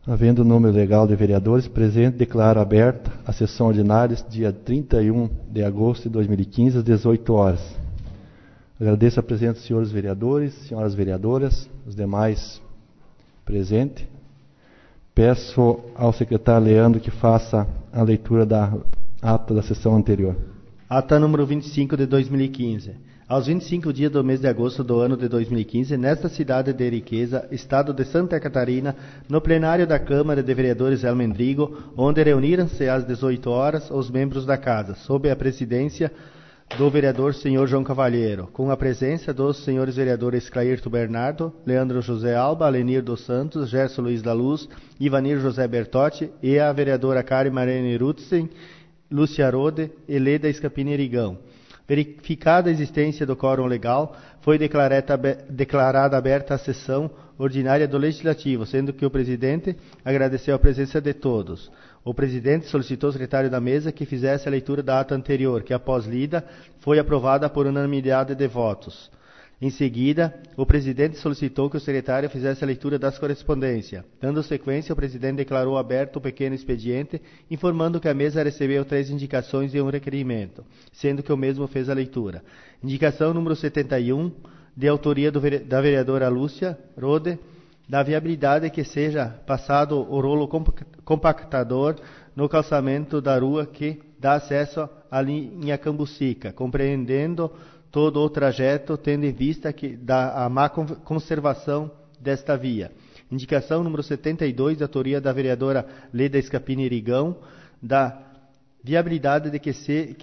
Havendo o número legal de vereadores presente, declaro aberta a sessão ordinária dia 31 de agosto de 2015, às 18 horas. Agradeço a presença dos senhores vereadores, senhoras vereadoras, os demais presentes. Peço ao secretário Leandro que faça a leitura da ata da sessão anterior. Ata número 25 de 2015. Aos 25 dias do mês de agosto do ano de 2015, nesta cidade de Ariqueza, estado de Santa Catarina, no plenário da Câmara de Vereadores Almendrigo, onde reuniram-se às 18 horas os membros da Casa, sob a presidência do vereador senhor João Cavalheiro, com a presença dos senhores vereadores Clairto Bernardo, Leandro José Alba, Alenir dos Santos, Gerson Luiz da Luz, Ivanir José Bertotti e a vereadora Karen Marene Rutzen, Lúcia Rode e Leda Scapini Erigão. Verificada a existência do quórum legal, foi declarada aberta a sessão ordinária do Legislativo, sendo que o presidente agradeceu a presença de todos. O presidente solicitou ao secretário da mesa que fizesse a leitura da ata anterior, que após lida, foi aprovada por unanimidade de votos. Em seguida, o presidente solicitou que o secretário fizesse a leitura das correspondências. Dando sequência, o presidente declarou aberto o pequeno expediente, informando que a mesa recebeu 3 indicações e um requerimento, sendo que o mesmo fez a leitura. Indicação número 71, de autoria da vereadora Lúcia Rode, da viabilidade que seja passado o rolo compactador no calçamento da rua que dá acesso à linha Cambucica, compreendendo todo o trajeto, tendo em vista a má conservação desta via. Indicação número 72, de autoria da vereadora Leda Scapini Erigão, da viabilidade de que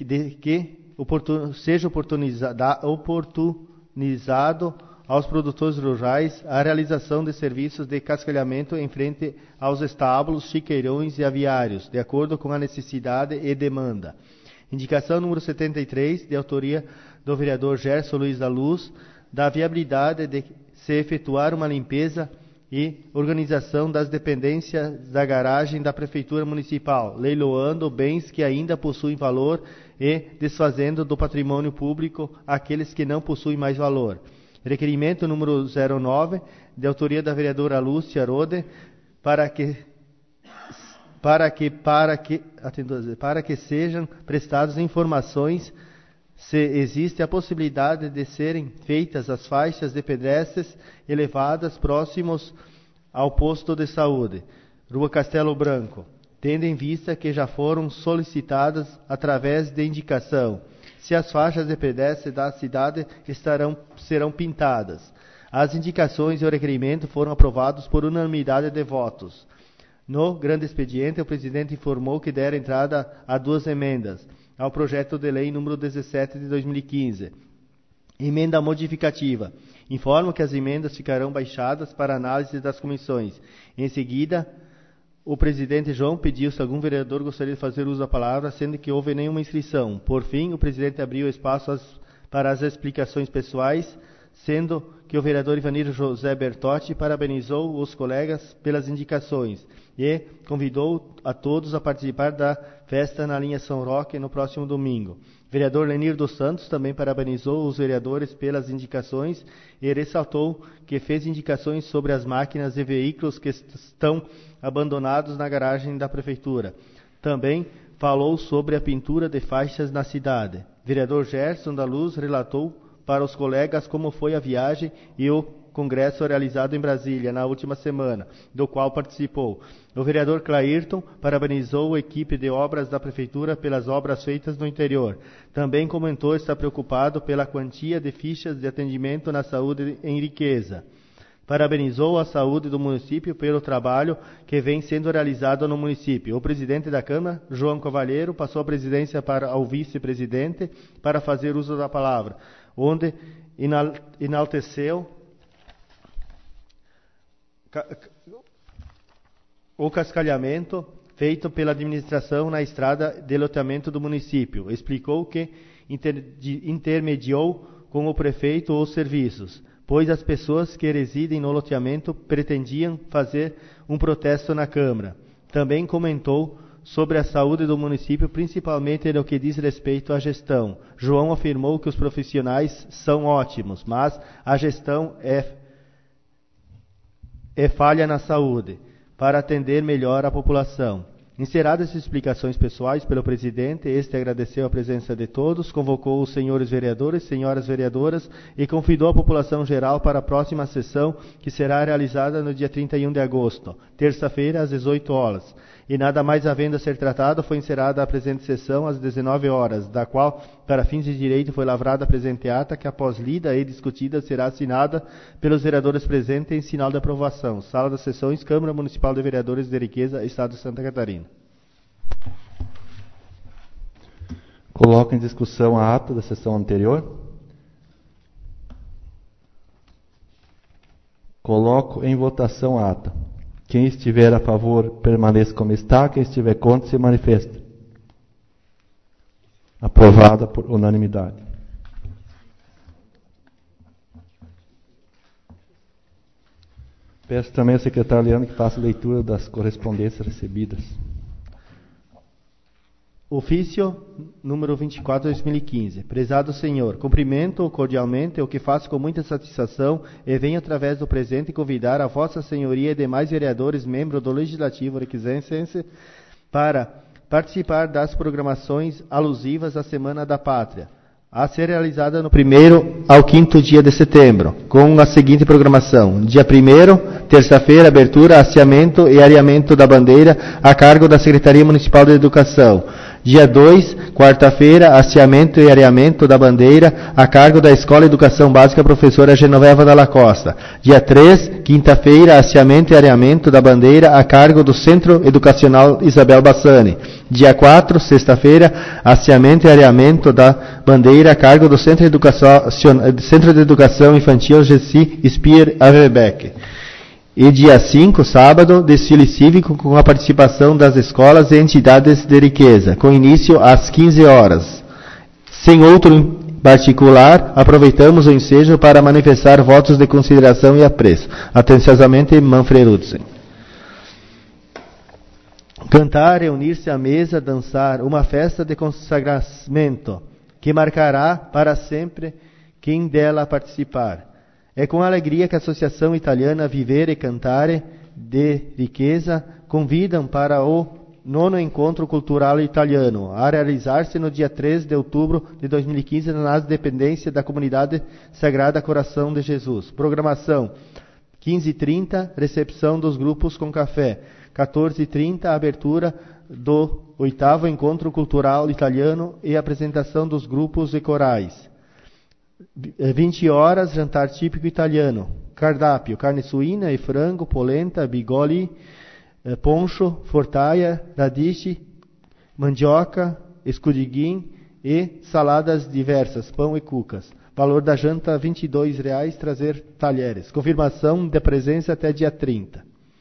seja oportunizado aos produtores rurais a realização de serviços de cascalhamento em frente aos estábulos, chiqueirões e aviários, de acordo com a necessidade e demanda. Indicação número 73, de autoria do vereador Gerson Luiz da Luz, da viabilidade de se efetuar uma limpeza e organização das dependências da garagem da Prefeitura Municipal, leiloando bens que ainda possuem valor e desfazendo do patrimônio público aqueles que não possuem mais valor. Requerimento número 09, de autoria da vereadora Lúcia Rode, para que sejam prestadas informações se existe a possibilidade de serem feitas as faixas de pedestres elevadas próximos ao posto de saúde, Rua Castelo Branco, tendo em vista que já foram solicitadas através de indicação, se as faixas de pedestre da cidade serão pintadas. As indicações e o requerimento foram aprovados por unanimidade de votos. No grande expediente, o presidente informou que dera entrada a 2 emendas ao projeto de lei número 17 de 2015. Emenda modificativa. Informo que as emendas ficarão baixadas para análise das comissões. Em seguida, o presidente João pediu se algum vereador gostaria de fazer uso da palavra, sendo que houve nenhuma inscrição. Por fim, o presidente abriu espaço para as explicações pessoais, sendo que o vereador Ivanir José Bertotti parabenizou os colegas pelas indicações e convidou a todos a participar da festa na linha São Roque no próximo domingo. Vereador Lenir dos Santos também parabenizou os vereadores pelas indicações e ressaltou que fez indicações sobre as máquinas e veículos que estão abandonados na garagem da prefeitura. Também falou sobre a pintura de faixas na cidade. Vereador Gerson da Luz relatou para os colegas como foi a viagem e o congresso realizado em Brasília na última semana, do qual participou. O vereador Clairton parabenizou a equipe de obras da prefeitura pelas obras feitas no interior. Também comentou estar preocupado pela quantia de fichas de atendimento na saúde em Ariqueza. Parabenizou a saúde do município pelo trabalho que vem sendo realizado no município. O presidente da Câmara, João Cavalheiro, passou a presidência ao vice-presidente para fazer uso da palavra, onde enalteceu o cascalhamento feito pela administração na estrada de loteamento do município. Explicou que intermediou com o prefeito os serviços, pois as pessoas que residem no loteamento pretendiam fazer um protesto na Câmara. Também comentou sobre a saúde do município, principalmente no que diz respeito à gestão. João afirmou que os profissionais são ótimos, mas a gestão é falha na saúde. para atender melhor a população. Encerradas as explicações pessoais pelo presidente, este agradeceu a presença de todos, convocou os senhores vereadores, senhoras vereadoras e convidou a população geral para a próxima sessão, que será realizada no dia 31 de agosto, terça-feira, às 18 horas. E nada mais havendo a ser tratado, foi encerrada a presente sessão às 19 horas, da qual, para fins de direito, foi lavrada a presente ata, que após lida e discutida, será assinada pelos vereadores presentes em sinal de aprovação. Sala das Sessões, Câmara Municipal de Vereadores de Riqueza, Estado de Santa Catarina. Coloco em discussão a ata da sessão anterior. Coloco em votação a ata. Quem estiver a favor, permaneça como está. Quem estiver contra, se manifesta. Aprovada por unanimidade. Peço também ao secretário Leandro que faça leitura das correspondências recebidas. Ofício número 24, 2015. Prezado Senhor, cumprimento cordialmente o que faço com muita satisfação e venho através do presente convidar a Vossa Senhoria e demais vereadores membros do Legislativo requisense para participar das programações alusivas à Semana da Pátria, a ser realizada no 1º ao 5º dia de setembro, com a seguinte programação. Dia 1º, terça-feira, abertura, hasteamento e areamento da bandeira a cargo da Secretaria Municipal de Educação. Dia 2, quarta-feira, hasteamento e areamento da bandeira a cargo da Escola Educação Básica Professora Genoveva Dalla Costa. Dia 3, quinta-feira, hasteamento e areamento da bandeira a cargo do Centro Educacional Isabel Bassani. Dia 4, sexta-feira, hasteamento e areamento da bandeira a cargo do Centro de Educação Infantil Gessi Spier Avebeck. E dia 5, sábado, desfile cívico com a participação das escolas e entidades de Riqueza, com início às 15 horas. Sem outro em particular, aproveitamos o ensejo para manifestar votos de consideração e apreço. Atenciosamente, Manfred Rudsen. Cantar, reunir-se à mesa, dançar, uma festa de consagramento, que marcará para sempre quem dela participar. É com alegria que a Associação Italiana Vivere e Cantare de Riqueza convidam para o 9º Encontro Cultural Italiano, a realizar-se no dia 3 de outubro de 2015 nas dependências da Comunidade Sagrada Coração de Jesus. Programação: 15h30, recepção dos grupos com café. 14h30, abertura do 8º Encontro Cultural Italiano e apresentação dos grupos e corais. 20 horas, jantar típico italiano. Cardápio: carne suína e frango, polenta, bigoli, poncho, fortaia, radice, mandioca, escudiguim e saladas diversas, pão e cucas. Valor da janta R$ 22,00, trazer talheres. Confirmação de presença até dia 30.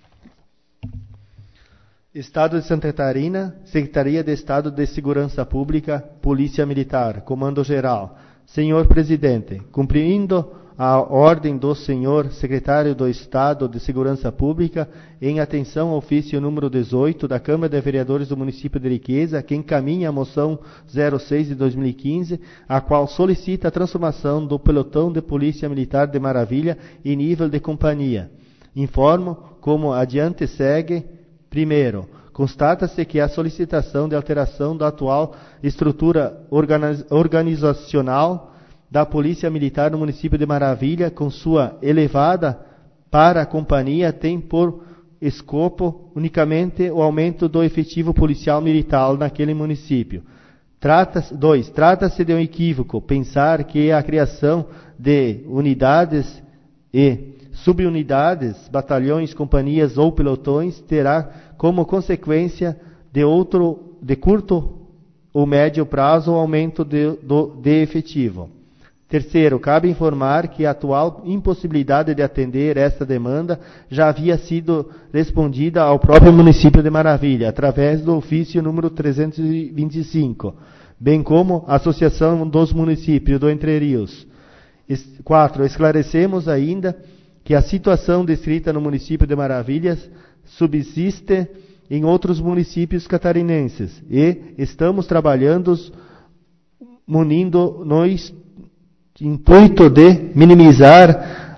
Estado de Santa Catarina, Secretaria de Estado de Segurança Pública, Polícia Militar, Comando Geral. Senhor Presidente, cumprindo a ordem do Senhor Secretário do Estado de Segurança Pública, em atenção ao ofício número 18 da Câmara de Vereadores do Município de Riqueza, que encaminha a moção 06 de 2015, a qual solicita a transformação do pelotão de Polícia Militar de Maravilha em nível de companhia. Informo como adiante segue. Primeiro, constata-se que a solicitação de alteração da atual estrutura organizacional da Polícia Militar no município de Maravilha, com sua elevada para a companhia, tem por escopo unicamente o aumento do efetivo policial militar naquele município. Trata-se de um equívoco pensar que a criação de unidades e subunidades, batalhões, companhias ou pelotões terá como consequência de curto ou médio prazo o aumento de efetivo. Terceiro, cabe informar que a atual impossibilidade de atender esta demanda já havia sido respondida ao próprio município de Maravilha, através do ofício número 325, bem como a Associação dos Municípios do Entre Rios. 4. Esclarecemos ainda que a situação descrita no município de Maravilhas subsiste em outros municípios catarinenses e estamos trabalhando munindo no intuito de minimizar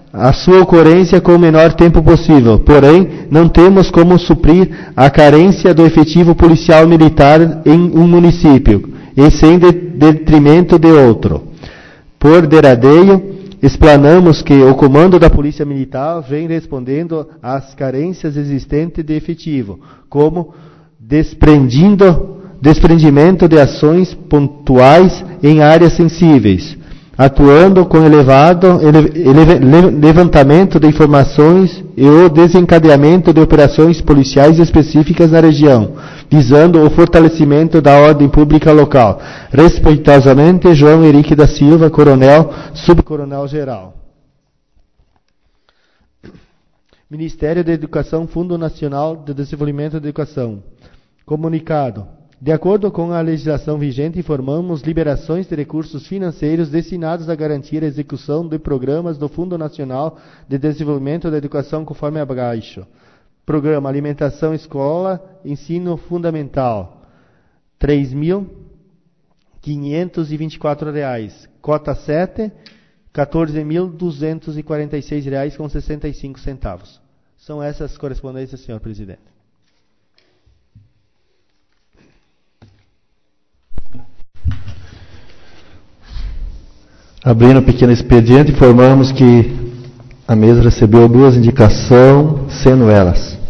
a sua ocorrência com o menor tempo possível. Porém, não temos como suprir a carência do efetivo policial militar em um município, e sem detrimento de outro. Por derradeiro, explanamos que o comando da Polícia Militar vem respondendo às carências existentes de efetivo, como desprendimento de ações pontuais em áreas sensíveis, atuando com levantamento de informações e o desencadeamento de operações policiais específicas na região, visando o fortalecimento da ordem pública local. Respeitosamente, João Henrique da Silva, Coronel, Subcoronel-Geral. Ministério da Educação, Fundo Nacional de Desenvolvimento da Educação. Comunicado. De acordo com a legislação vigente, informamos liberações de recursos financeiros destinados a garantir a execução de programas do Fundo Nacional de Desenvolvimento da Educação conforme abaixo. Programa Alimentação Escola, Ensino Fundamental, R$ 3.524. Cota 7, R$ 14.246,65. São essas correspondências, senhor presidente. Abrindo um pequeno expediente, informamos que a mesa recebeu 2 indicações, sendo elas: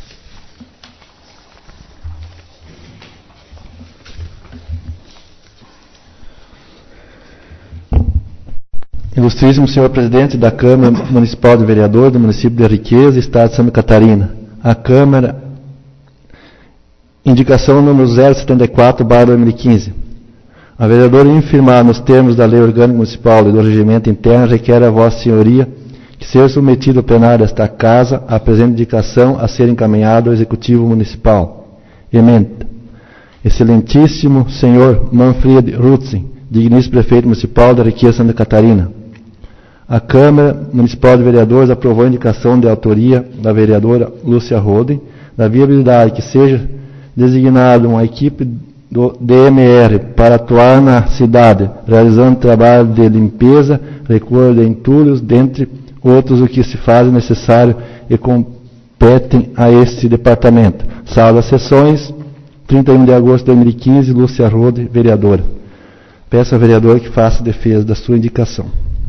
Ilustríssimo senhor presidente da Câmara Municipal de Vereadores do município de Riqueza, Estado de Santa Catarina. A Câmara, indicação número 074/2015. A vereadora infirmar nos termos da Lei Orgânica Municipal e do Regimento Interno requer a Vossa Senhoria que seja submetido ao plenário desta Casa a presente indicação a ser encaminhado ao Executivo Municipal. Ementa. Excelentíssimo senhor Manfred Rutzen, digníssimo prefeito municipal da Riqueza, Santa Catarina. A Câmara Municipal de Vereadores aprovou a indicação de autoria da vereadora Lúcia Roden, da viabilidade que seja designada uma equipe do DMR para atuar na cidade, realizando trabalho de limpeza, recolha de entulhos, dentre outros o que se faz necessário e competem a este departamento. Sala das sessões, 31 de agosto de 2015, Lúcia Rode, vereadora. Peço ao vereador que faça defesa da sua indicação.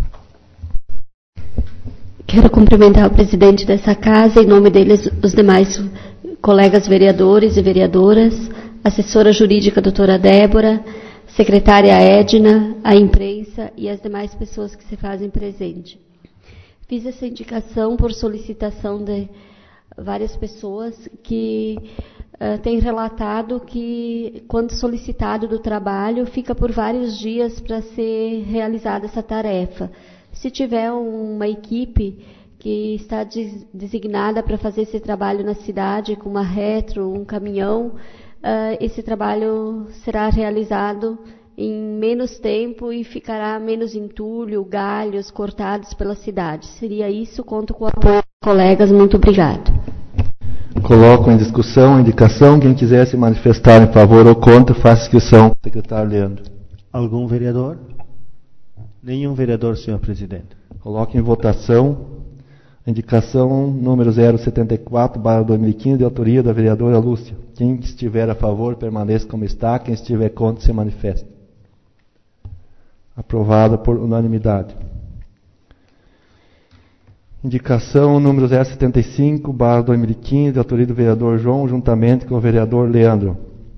Quero cumprimentar o presidente dessa casa, em nome deles, os demais colegas vereadores e vereadoras, assessora jurídica doutora Débora, secretária Edna, a imprensa e as demais pessoas que se fazem presente. Fiz essa indicação por solicitação de várias pessoas que têm relatado que, quando solicitado do trabalho, fica por vários dias para ser realizada essa tarefa. Se tiver uma equipe que está designada para fazer esse trabalho na cidade, com uma retro, um caminhão, esse trabalho será realizado em menos tempo e ficará menos entulho, galhos cortados pela cidade. Seria isso, conto com o apoio dos colegas. Muito obrigado. Coloco em discussão a indicação. Quem quiser se manifestar em favor ou contra, faça inscrição. Secretário Leandro. Algum vereador? Nenhum vereador, senhor presidente. Coloco em votação a indicação número 074/2015, de autoria da vereadora Lúcia. Quem estiver a favor, permaneça como está. Quem estiver contra, se manifeste. Aprovada por unanimidade. Indicação número 075/2015, de autoria do vereador João, juntamente com o vereador Leandro.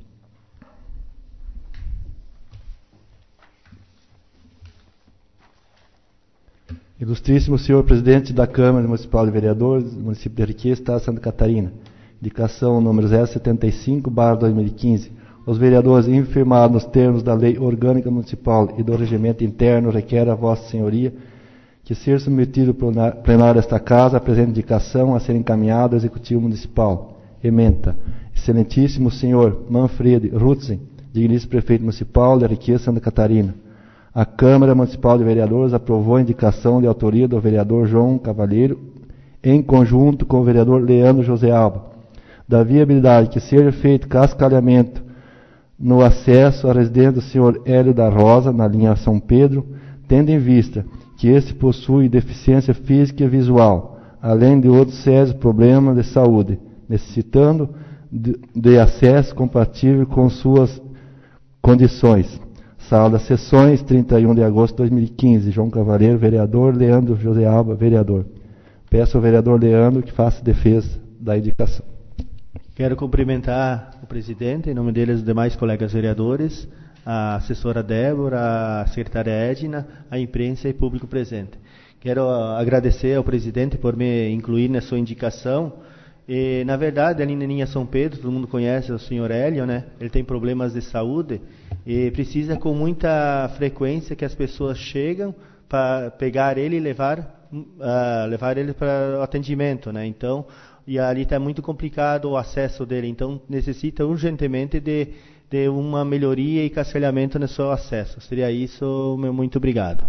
Ilustríssimo senhor presidente da Câmara Municipal de Vereadores do município de Riqueza, Estado de Santa Catarina. Indicação número 075/2015. Os vereadores infirmados nos termos da Lei Orgânica Municipal e do Regimento Interno requer a Vossa Senhoria que seja submetido ao plenário desta Casa a presente indicação a ser encaminhado ao Executivo Municipal. Ementa. Excelentíssimo senhor Manfred Rutzen, digníssimo prefeito municipal da Riqueza, Santa Catarina. A Câmara Municipal de Vereadores aprovou a indicação de autoria do vereador João Cavalheiro, em conjunto com o vereador Leandro José Alba, da viabilidade que seja feito cascalhamento no acesso à residência do senhor Hélio da Rosa, na linha São Pedro, tendo em vista que este possui deficiência física e visual, além de outros sérios problemas de saúde, necessitando de acesso compatível com suas condições. Sala das Sessões, 31 de agosto de 2015. João Cavaleiro, vereador. Leandro José Alba, vereador. Peço ao vereador Leandro que faça defesa da indicação. Quero cumprimentar o presidente, em nome dele e os demais colegas vereadores, a assessora Débora, a secretária Edna, a imprensa e público presente. Quero agradecer ao presidente por me incluir na sua indicação. E, na verdade, ali na linha São Pedro, todo mundo conhece o senhor Hélio, né? Ele tem problemas de saúde e precisa com muita frequência que as pessoas chegam para pegar ele e levar ele para o atendimento, né? Então, e ali está muito complicado o acesso dele, então necessita urgentemente de uma melhoria e cascalhamento no seu acesso. Seria isso, meu muito obrigado.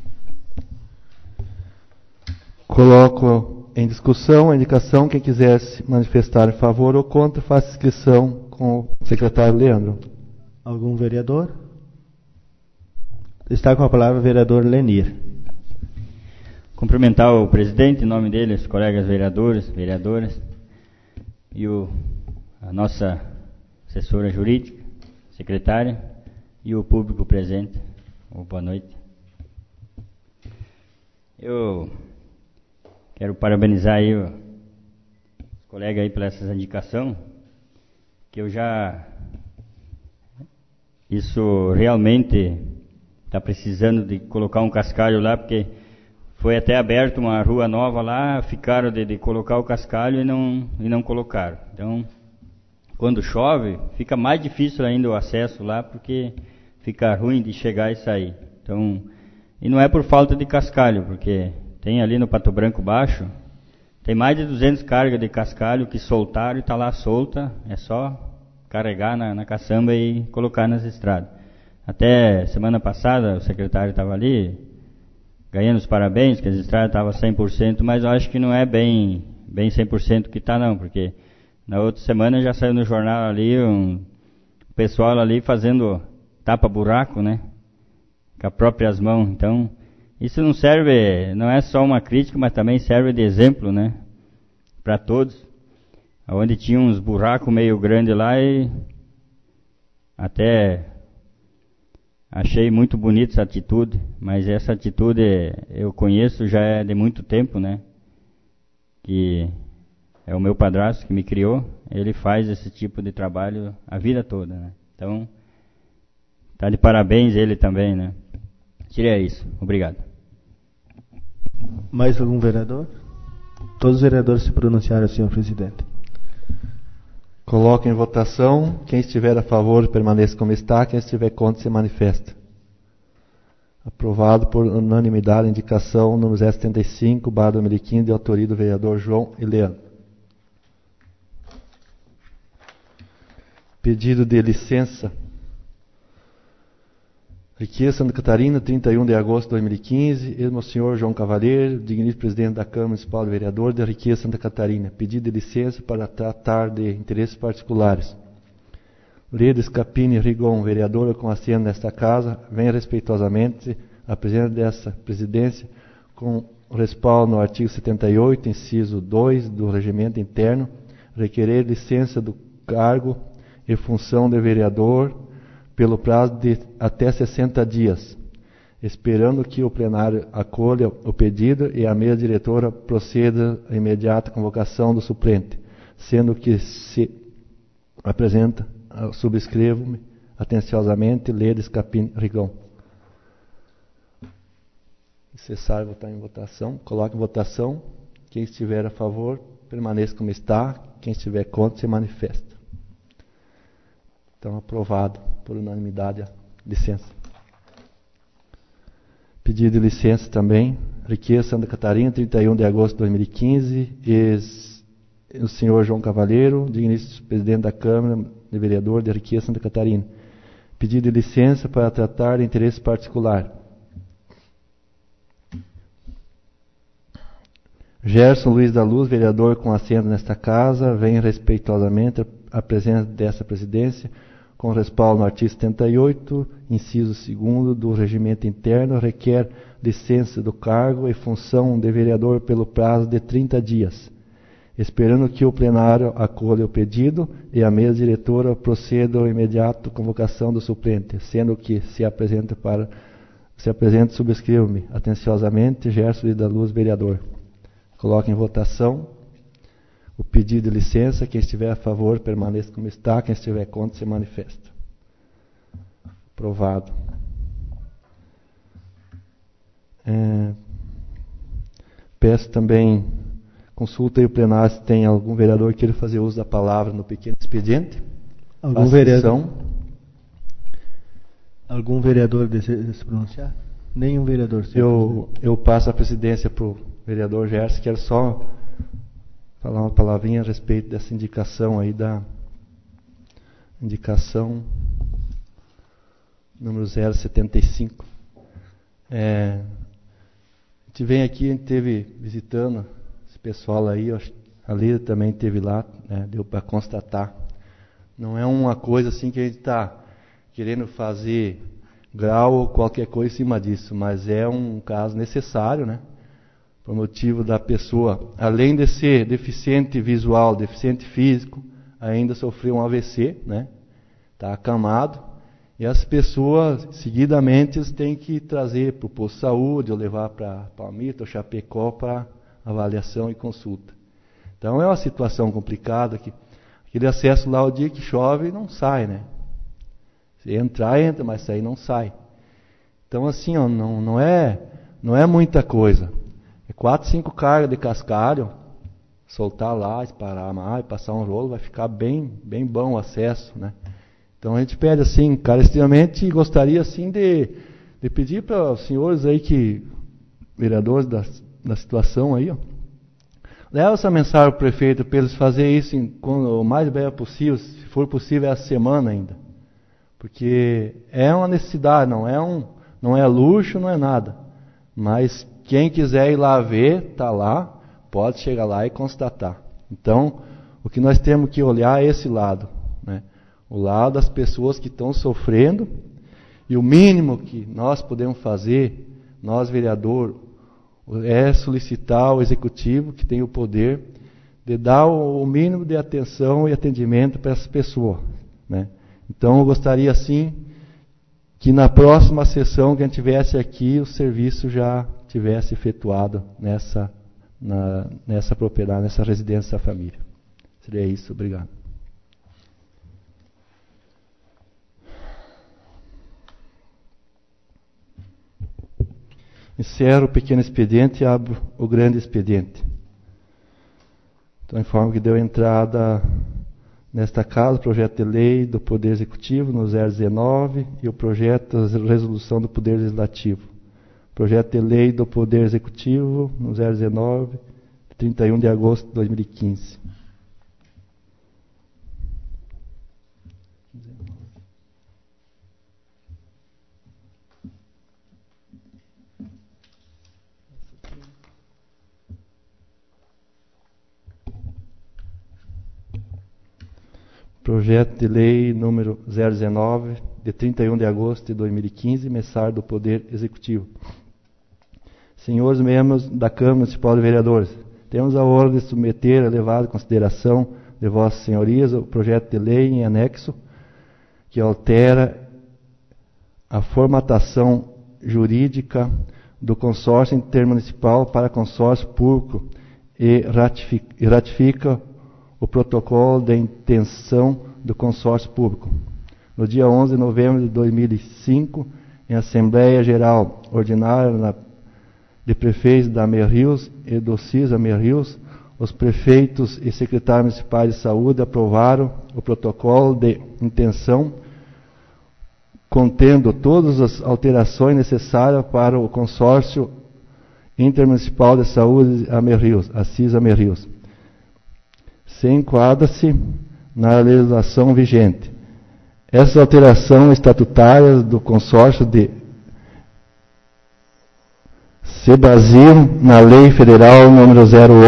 Coloco em discussão a indicação. Quem quiser se manifestar em favor ou contra, faça inscrição com o secretário Leandro. Algum vereador? Está com a palavra o vereador Lenir. Cumprimentar o presidente, em nome dele, os colegas vereadores, vereadoras, e a nossa assessora jurídica, secretária, e o público presente. Boa noite. Eu quero parabenizar aí os colegas aí pela essa indicação, que isso realmente está precisando de colocar um cascalho lá, porque foi até aberto uma rua nova lá, ficaram de colocar o cascalho e não colocaram. Então, quando chove, fica mais difícil ainda o acesso lá, porque fica ruim de chegar e sair. Então, e não é por falta de cascalho, porque tem ali no Pato Branco Baixo, tem mais de 200 cargas de cascalho que soltaram e está lá solta, é só carregar na caçamba e colocar nas estradas. Até semana passada o secretário estava ali, ganhando os parabéns, que as estradas estavam 100%, mas eu acho que não é bem 100% que está não, porque na outra semana já saiu no jornal ali, o pessoal ali fazendo tapa-buraco, né, com as próprias mãos. Então, isso não é só uma crítica, mas também serve de exemplo, né, para todos, onde tinha uns buracos meio grandes lá e até achei muito bonita essa atitude, mas essa atitude eu conheço já é de muito tempo, né? Que é o meu padrasto que me criou, ele faz esse tipo de trabalho a vida toda, né? Então, tá de parabéns ele também, né? Seria isso. Obrigado. Mais algum vereador? Todos os vereadores se pronunciaram, senhor presidente. Coloco em votação. Quem estiver a favor, permaneça como está. Quem estiver contra, se manifesta. Aprovado por unanimidade a indicação número 075/2015, de autoria do vereador João e Leandro. Pedido de licença. Riqueza, Santa Catarina, 31 de agosto de 2015. Mesmo o senhor João Cavaleiro, digníssimo presidente da Câmara Municipal de Vereadores de Riqueza, Santa Catarina. Pedido de licença para tratar de interesses particulares. Leda Scapini Rigon, vereadora com assento nesta casa, vem respeitosamente a presidente dessa presidência, com respaldo no artigo 78, inciso 2 do Regimento Interno, requerer licença do cargo e função de vereador pelo prazo de até 60 dias, esperando que o plenário acolha o pedido e a mesa diretora proceda à imediata convocação do suplente, sendo que se apresenta, subscrevo-me atenciosamente, Leda Scapini Rigon. Necessário votar em votação. Coloque em votação. Quem estiver a favor, permaneça como está. Quem estiver contra, se manifesta. Então, aprovado por unanimidade a licença. Pedido de licença também. Riqueza, Santa Catarina, 31 de agosto de 2015. O senhor João Cavaleiro, digníssimo presidente da Câmara de Vereador de Riqueza, Santa Catarina. Pedido de licença para tratar de interesse particular. Gerson Luiz da Luz, vereador com assento nesta casa, vem respeitosamente à presença dessa presidência, com respaldo no artigo 78, inciso 2º do Regimento Interno, requer licença do cargo e função de vereador pelo prazo de 30 dias, esperando que o plenário acolha o pedido e a mesa diretora proceda ao imediato convocação do suplente, sendo que se apresenta subscrevo-me atenciosamente, Gerson da Luz, vereador. Coloque em votação o pedido de licença. Quem estiver a favor, permaneça como está. Quem estiver contra, se manifesta. Aprovado. Peço também, consulta aí o plenário se tem algum vereador que queira fazer uso da palavra no pequeno expediente. Algum vereador deseja se pronunciar? Nenhum vereador. Eu passo a presidência para o vereador Gerson. Quero só falar uma palavrinha a respeito dessa indicação aí, da indicação número 075. A gente vem aqui, a gente esteve visitando esse pessoal aí, a Lida também esteve lá, né, deu para constatar. Não é uma coisa assim que a gente está querendo fazer grau ou qualquer coisa em cima disso, mas é um caso necessário, né? Por motivo da pessoa, além de ser deficiente visual, deficiente físico, ainda sofreu um AVC, né? Está acamado, e as pessoas, seguidamente, têm que trazer para o posto de saúde, ou levar para Palmito ou Chapecó para avaliação e consulta. Então é uma situação complicada, que aquele acesso lá, o dia que chove, não sai, né? Se entrar, entra, mas sair não sai. Então assim, ó, não é muita coisa. É 4, 5 cargas de cascalho, soltar lá, esparar mais, passar um rolo, vai ficar bem bom o acesso, né? Então a gente pede assim, encarecidamente, gostaria assim de pedir para os senhores aí, vereadores da situação aí, ó, leva essa mensagem ao prefeito para eles fazerem isso o mais breve possível, se for possível essa semana ainda. Porque é uma necessidade, não é luxo, não é nada. Mas quem quiser ir lá ver, está lá, pode chegar lá e constatar. Então, o que nós temos que olhar é esse lado, né? O lado das pessoas que estão sofrendo, e o mínimo que nós podemos fazer, nós vereador, é solicitar ao executivo, que tem o poder, de dar o mínimo de atenção e atendimento para essa pessoa, né? Então eu gostaria assim que na próxima sessão que a gente tivesse aqui, o serviço já tivesse efetuado nessa propriedade, nessa residência da família. Seria isso, obrigado. Encerro o pequeno expediente e abro o grande expediente. Então informo que deu entrada nesta casa o projeto de lei do Poder Executivo no 019 e o projeto de resolução do Poder Legislativo. Projeto de lei do Poder Executivo no 019, 31 de agosto de 2015. Projeto de lei número 019, de 31 de agosto de 2015, mensageiro do Poder Executivo. Senhores membros da Câmara Municipal de Vereadores, temos a honra de submeter a elevada consideração de vossas senhorias o projeto de lei em anexo que altera a formatação jurídica do consórcio intermunicipal para consórcio público e ratifica o protocolo de intenção do consórcio público. No dia 11 de novembro de 2005, em Assembleia Geral Ordinária de Prefeitos da Merrius e do CISA Merrius, os prefeitos e secretários municipais de saúde aprovaram o protocolo de intenção, contendo todas as alterações necessárias para o consórcio intermunicipal de saúde a Merrius, a CISA Merrius. Se enquadra-se na legislação vigente. Essas alterações estatutárias do consórcio se baseiam na Lei Federal número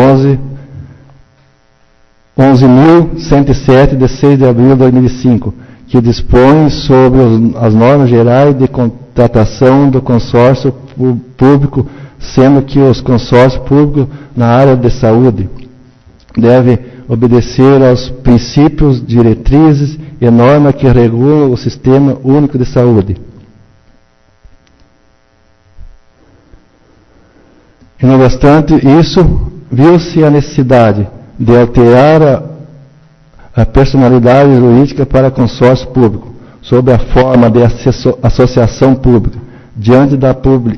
11.107, de 6 de abril de 2005, que dispõe sobre as normas gerais de contratação do consórcio público, sendo que os consórcios públicos na área de saúde devem obedecer aos princípios, diretrizes e normas que regulam o Sistema Único de Saúde. E, não obstante isso, viu-se a necessidade de alterar a personalidade jurídica para consórcio público, sob a forma de associação pública, diante da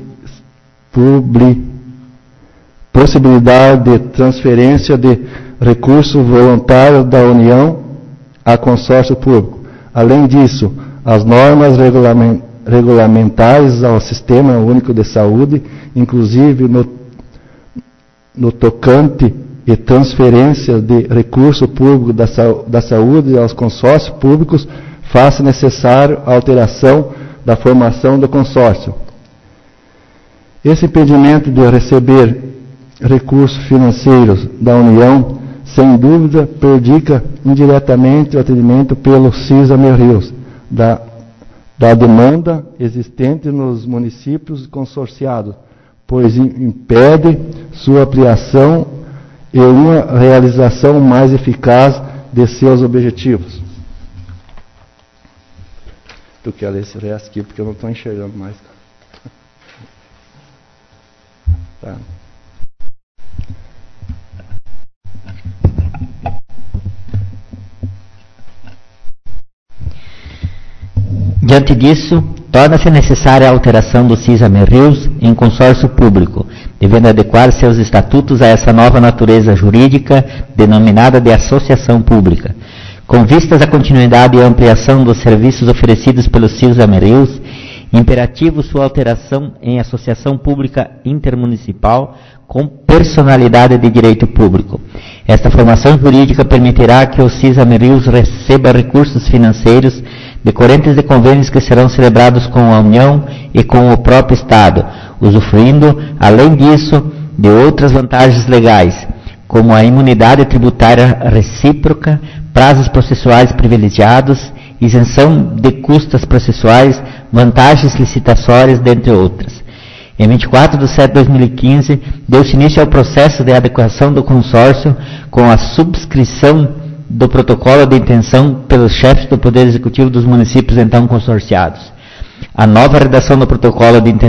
possibilidade de transferência de recursos voluntários da União a consórcio público. Além disso, as normas regulamentares ao Sistema Único de Saúde, inclusive no tocante e transferência de recurso público da saúde aos consórcios públicos, faça necessário a alteração da formação do consórcio. Esse impedimento de receber recursos financeiros da União, sem dúvida, prejudica indiretamente o atendimento pelo CISA-MRIUS da demanda existente nos municípios consorciados, pois impede sua ampliação e uma realização mais eficaz de seus objetivos. Tu quer ler esse resto aqui, porque eu não estou enxergando mais. Tá. Diante disso, torna-se necessária a alteração do CISA-MRIUS em consórcio público, devendo adequar seus estatutos a essa nova natureza jurídica, denominada de associação pública. Com vistas à continuidade e ampliação dos serviços oferecidos pelo CISA-MRIUS, imperativo sua alteração em associação pública intermunicipal com personalidade de direito público. Esta formação jurídica permitirá que o CISA-MRIUS receba recursos financeiros decorrentes de convênios que serão celebrados com a União e com o próprio Estado, usufruindo, além disso, de outras vantagens legais, como a imunidade tributária recíproca, prazos processuais privilegiados, isenção de custas processuais, vantagens licitatórias, dentre outras. Em 24 de setembro de 2015, deu-se início ao processo de adequação do consórcio com a subscrição do protocolo de intenção pelos chefes do Poder Executivo dos municípios então consorciados. A nova redação do protocolo de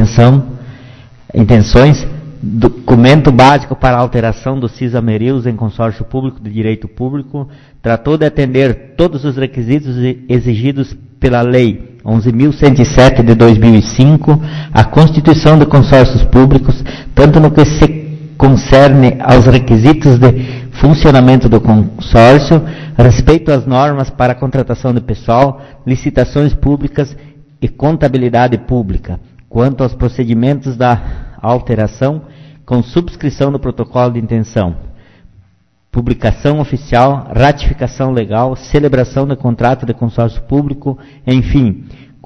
intenções, documento básico para a alteração do CISA-MRIUS em consórcio público de direito público, tratou de atender todos os requisitos exigidos pela Lei 11.107 de 2005, a constituição de consórcios públicos, tanto no que se concerne aos requisitos de funcionamento do consórcio, respeito às normas para a contratação de pessoal, licitações públicas e contabilidade pública, quanto aos procedimentos da alteração, com subscrição do protocolo de intenção, publicação oficial, ratificação legal, celebração do contrato de consórcio público, enfim,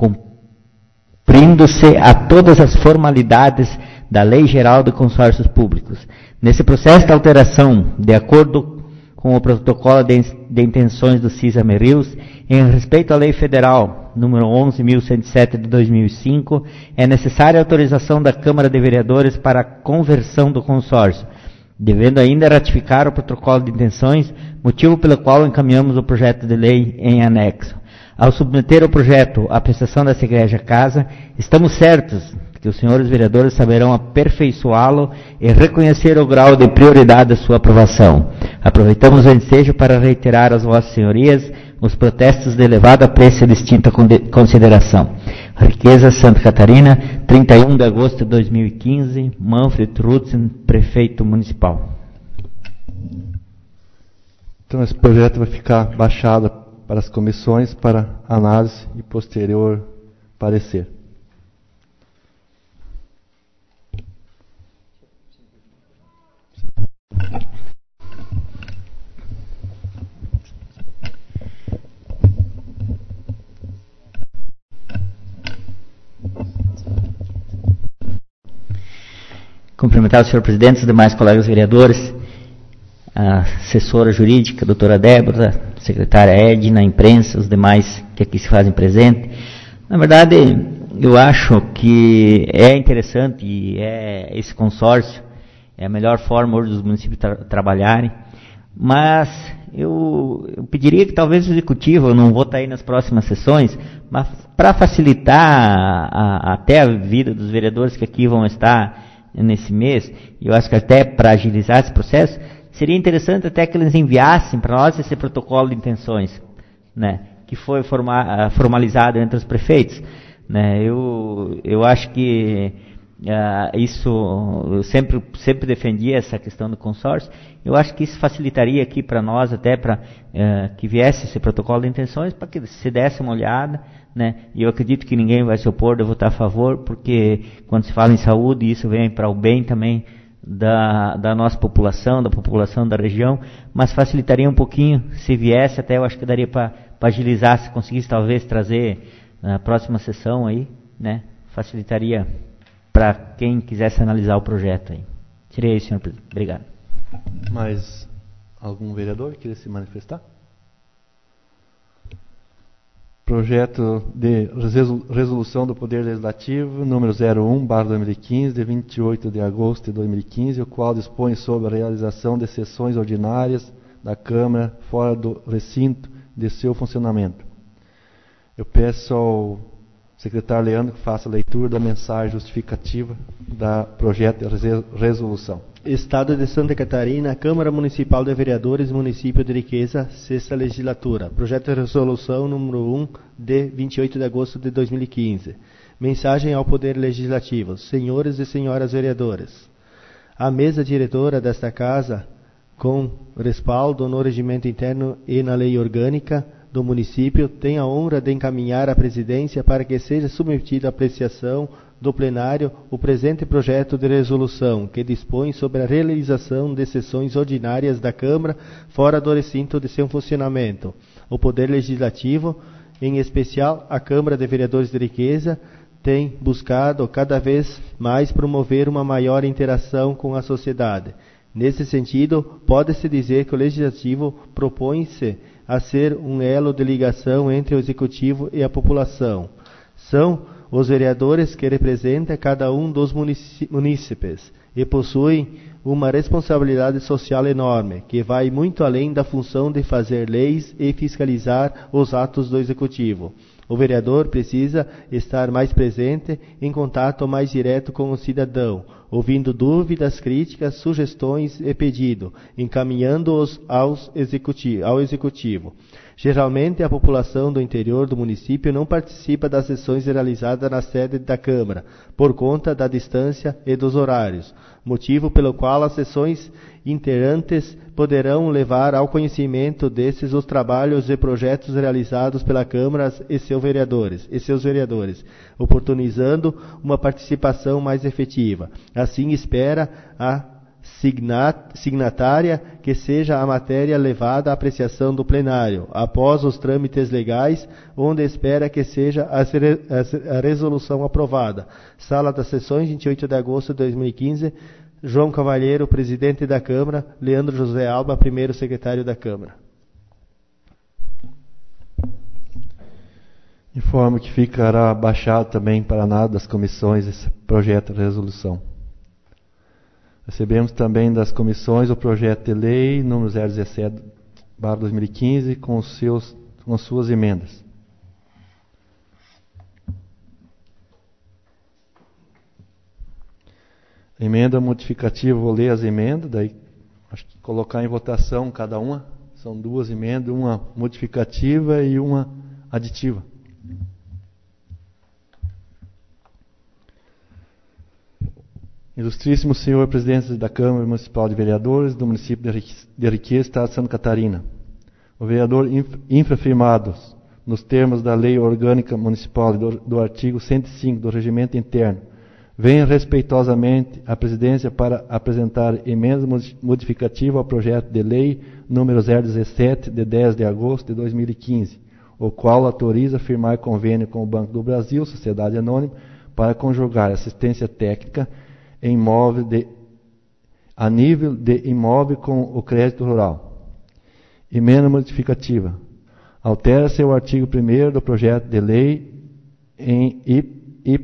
cumprindo-se a todas as formalidades da Lei Geral de Consórcios Públicos. Nesse processo de alteração, de acordo com o protocolo de intenções do CISA-MRIUS, em respeito à Lei Federal número 11.107 de 2005, é necessária a autorização da Câmara de Vereadores para a conversão do consórcio, devendo ainda ratificar o protocolo de intenções, motivo pelo qual encaminhamos o projeto de lei em anexo. Ao submeter o projeto à apreciação dessa Igreja Casa, estamos certos que os senhores vereadores saberão aperfeiçoá-lo e reconhecer o grau de prioridade da sua aprovação. Aproveitamos o ensejo para reiterar às vossas senhorias os protestos de elevado apreço e distinta consideração. Riqueza, Santa Catarina, 31 de agosto de 2015, Manfred Rutzen, prefeito municipal. Então esse projeto vai ficar baixado para as comissões para análise e posterior parecer. Cumprimentar o senhor presidente, os demais colegas vereadores, a assessora jurídica, a doutora Débora, a secretária Edna, a imprensa, os demais que aqui se fazem presente. Na verdade, eu acho que é interessante e esse consórcio é a melhor forma hoje dos municípios trabalharem, mas eu pediria que talvez o executivo, eu não vou estar aí nas próximas sessões, mas para facilitar até a vida dos vereadores que aqui vão estar nesse mês, eu acho que até para agilizar esse processo, seria interessante até que eles enviassem para nós esse protocolo de intenções, né, que foi formalizado entre os prefeitos. Né, eu acho que isso, eu sempre defendi essa questão do consórcio. Eu acho que isso facilitaria aqui para nós, até para que viesse esse protocolo de intenções, para que se desse uma olhada, né? E eu acredito que ninguém vai se opor de votar a favor, porque quando se fala em saúde, isso vem para o bem também da nossa população, da população da região, mas facilitaria um pouquinho se viesse, até eu acho que daria para agilizar, se conseguisse talvez trazer na próxima sessão aí, né? Facilitaria para quem quisesse analisar o projeto aí. Seria isso, senhor presidente. Obrigado. Mais algum vereador que queria se manifestar? Projeto de resolução do Poder Legislativo, número 01/2015, de 28 de agosto de 2015, o qual dispõe sobre a realização de sessões ordinárias da Câmara fora do recinto de seu funcionamento. Eu peço ao secretário Leandro que faça a leitura da mensagem justificativa da projeto de resolução. Estado de Santa Catarina, Câmara Municipal de Vereadores, Município de Riqueza, 6ª Legislatura. Projeto de Resolução número 1, de 28 de agosto de 2015. Mensagem ao Poder Legislativo. Senhores e senhoras vereadores, a mesa diretora desta Casa, com respaldo no regimento interno e na lei orgânica do município, tem a honra de encaminhar à presidência para que seja submetido à apreciação do plenário o presente projeto de resolução, que dispõe sobre a realização de sessões ordinárias da Câmara fora do recinto de seu funcionamento. O Poder Legislativo, em especial a Câmara de Vereadores de Riqueza, tem buscado cada vez mais promover uma maior interação com a sociedade. Nesse sentido, pode-se dizer que o Legislativo propõe-se a ser um elo de ligação entre o Executivo e a população. São os vereadores que representam cada um dos munícipes e possuem uma responsabilidade social enorme, que vai muito além da função de fazer leis e fiscalizar os atos do Executivo. O vereador precisa estar mais presente, em contato mais direto com o cidadão, ouvindo dúvidas, críticas, sugestões e pedidos, encaminhando-os ao Executivo. Geralmente, a população do interior do município não participa das sessões realizadas na sede da Câmara, por conta da distância e dos horários, motivo pelo qual as sessões iterantes poderão levar ao conhecimento desses os trabalhos e projetos realizados pela Câmara e seus vereadores, oportunizando uma participação mais efetiva. Assim, espera a signatária que seja a matéria levada à apreciação do plenário, após os trâmites legais, onde espera que seja a resolução aprovada. Sala das Sessões, 28 de agosto de 2015, João Cavalheiro, presidente da Câmara, Leandro José Alba, primeiro secretário da Câmara. Informo que ficará baixado também para nada das comissões esse projeto de resolução. Recebemos também das comissões o projeto de lei número 017/2015 com suas emendas. Emenda modificativa, vou ler as emendas, daí acho que colocar em votação cada uma. São duas emendas, uma modificativa e uma aditiva. Ilustríssimo senhor presidente da Câmara Municipal de Vereadores do município de Riqueza, Estado de Santa Catarina. O vereador infrafirmados nos termos da Lei Orgânica Municipal do artigo 105 do Regimento Interno, venha respeitosamente à presidência para apresentar emenda modificativa ao projeto de lei número 017 de 10 de agosto de 2015, o qual autoriza firmar convênio com o Banco do Brasil, Sociedade Anônima, para conjugar assistência técnica a nível de imóvel com o crédito rural. Emenda modificativa. Altera-se o artigo 1º do projeto de lei e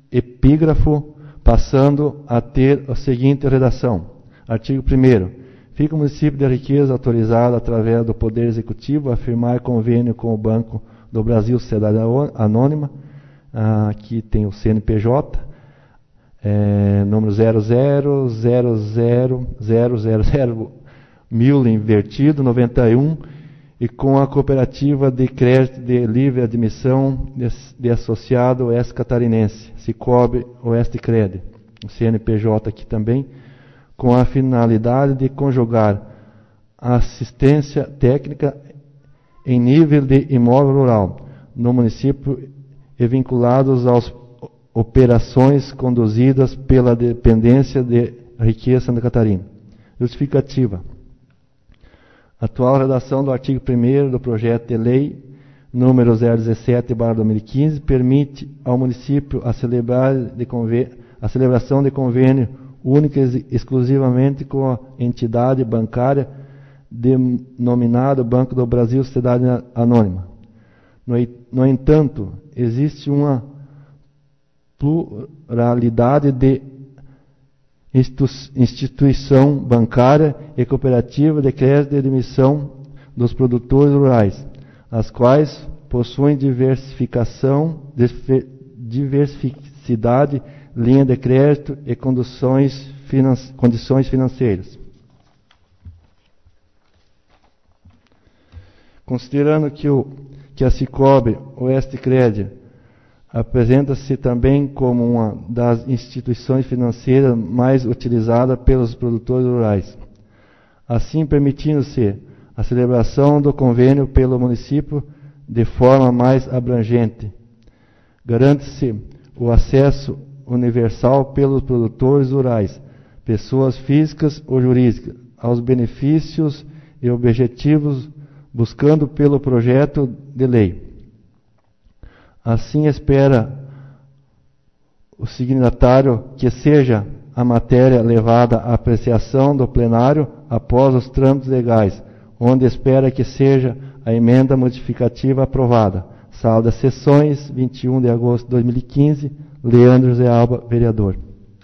epígrafo, passando a ter a seguinte redação. Artigo 1º. Fica o município de Riqueza autorizado, através do Poder Executivo, a firmar convênio com o Banco do Brasil Sociedade Anônima, aqui tem o CNPJ, número 000000 invertido, 91, e com a Cooperativa de Crédito de Livre Admissão de Associado Oeste Catarinense, Cicobi Oeste Cred, o CNPJ aqui também, com a finalidade de conjugar a assistência técnica em nível de imóvel rural no município e vinculados às operações conduzidas pela Dependência de Riqueza Santa Catarina. Justificativa. Atual redação do artigo 1º do projeto de lei número 017/2015 permite ao município a celebração de convênio única e exclusivamente com a entidade bancária denominada Banco do Brasil Sociedade Anônima. No entanto, existe uma pluralidade de instituição bancária e cooperativa de crédito de admissão dos produtores rurais, as quais possuem diversidade, linha de crédito e condições financeiras. Considerando que a Cicobi Oeste Cred apresenta-se também como uma das instituições financeiras mais utilizadas pelos produtores rurais, assim permitindo-se a celebração do convênio pelo município de forma mais abrangente. Garante-se o acesso universal pelos produtores rurais, pessoas físicas ou jurídicas, aos benefícios e objetivos buscando pelo projeto de lei. Assim espera o signatário que seja a matéria levada à apreciação do plenário após os trâmites legais, onde espera que seja a emenda modificativa aprovada. Sala das Sessões, 21 de agosto de 2015, Leandro José Alba, vereador.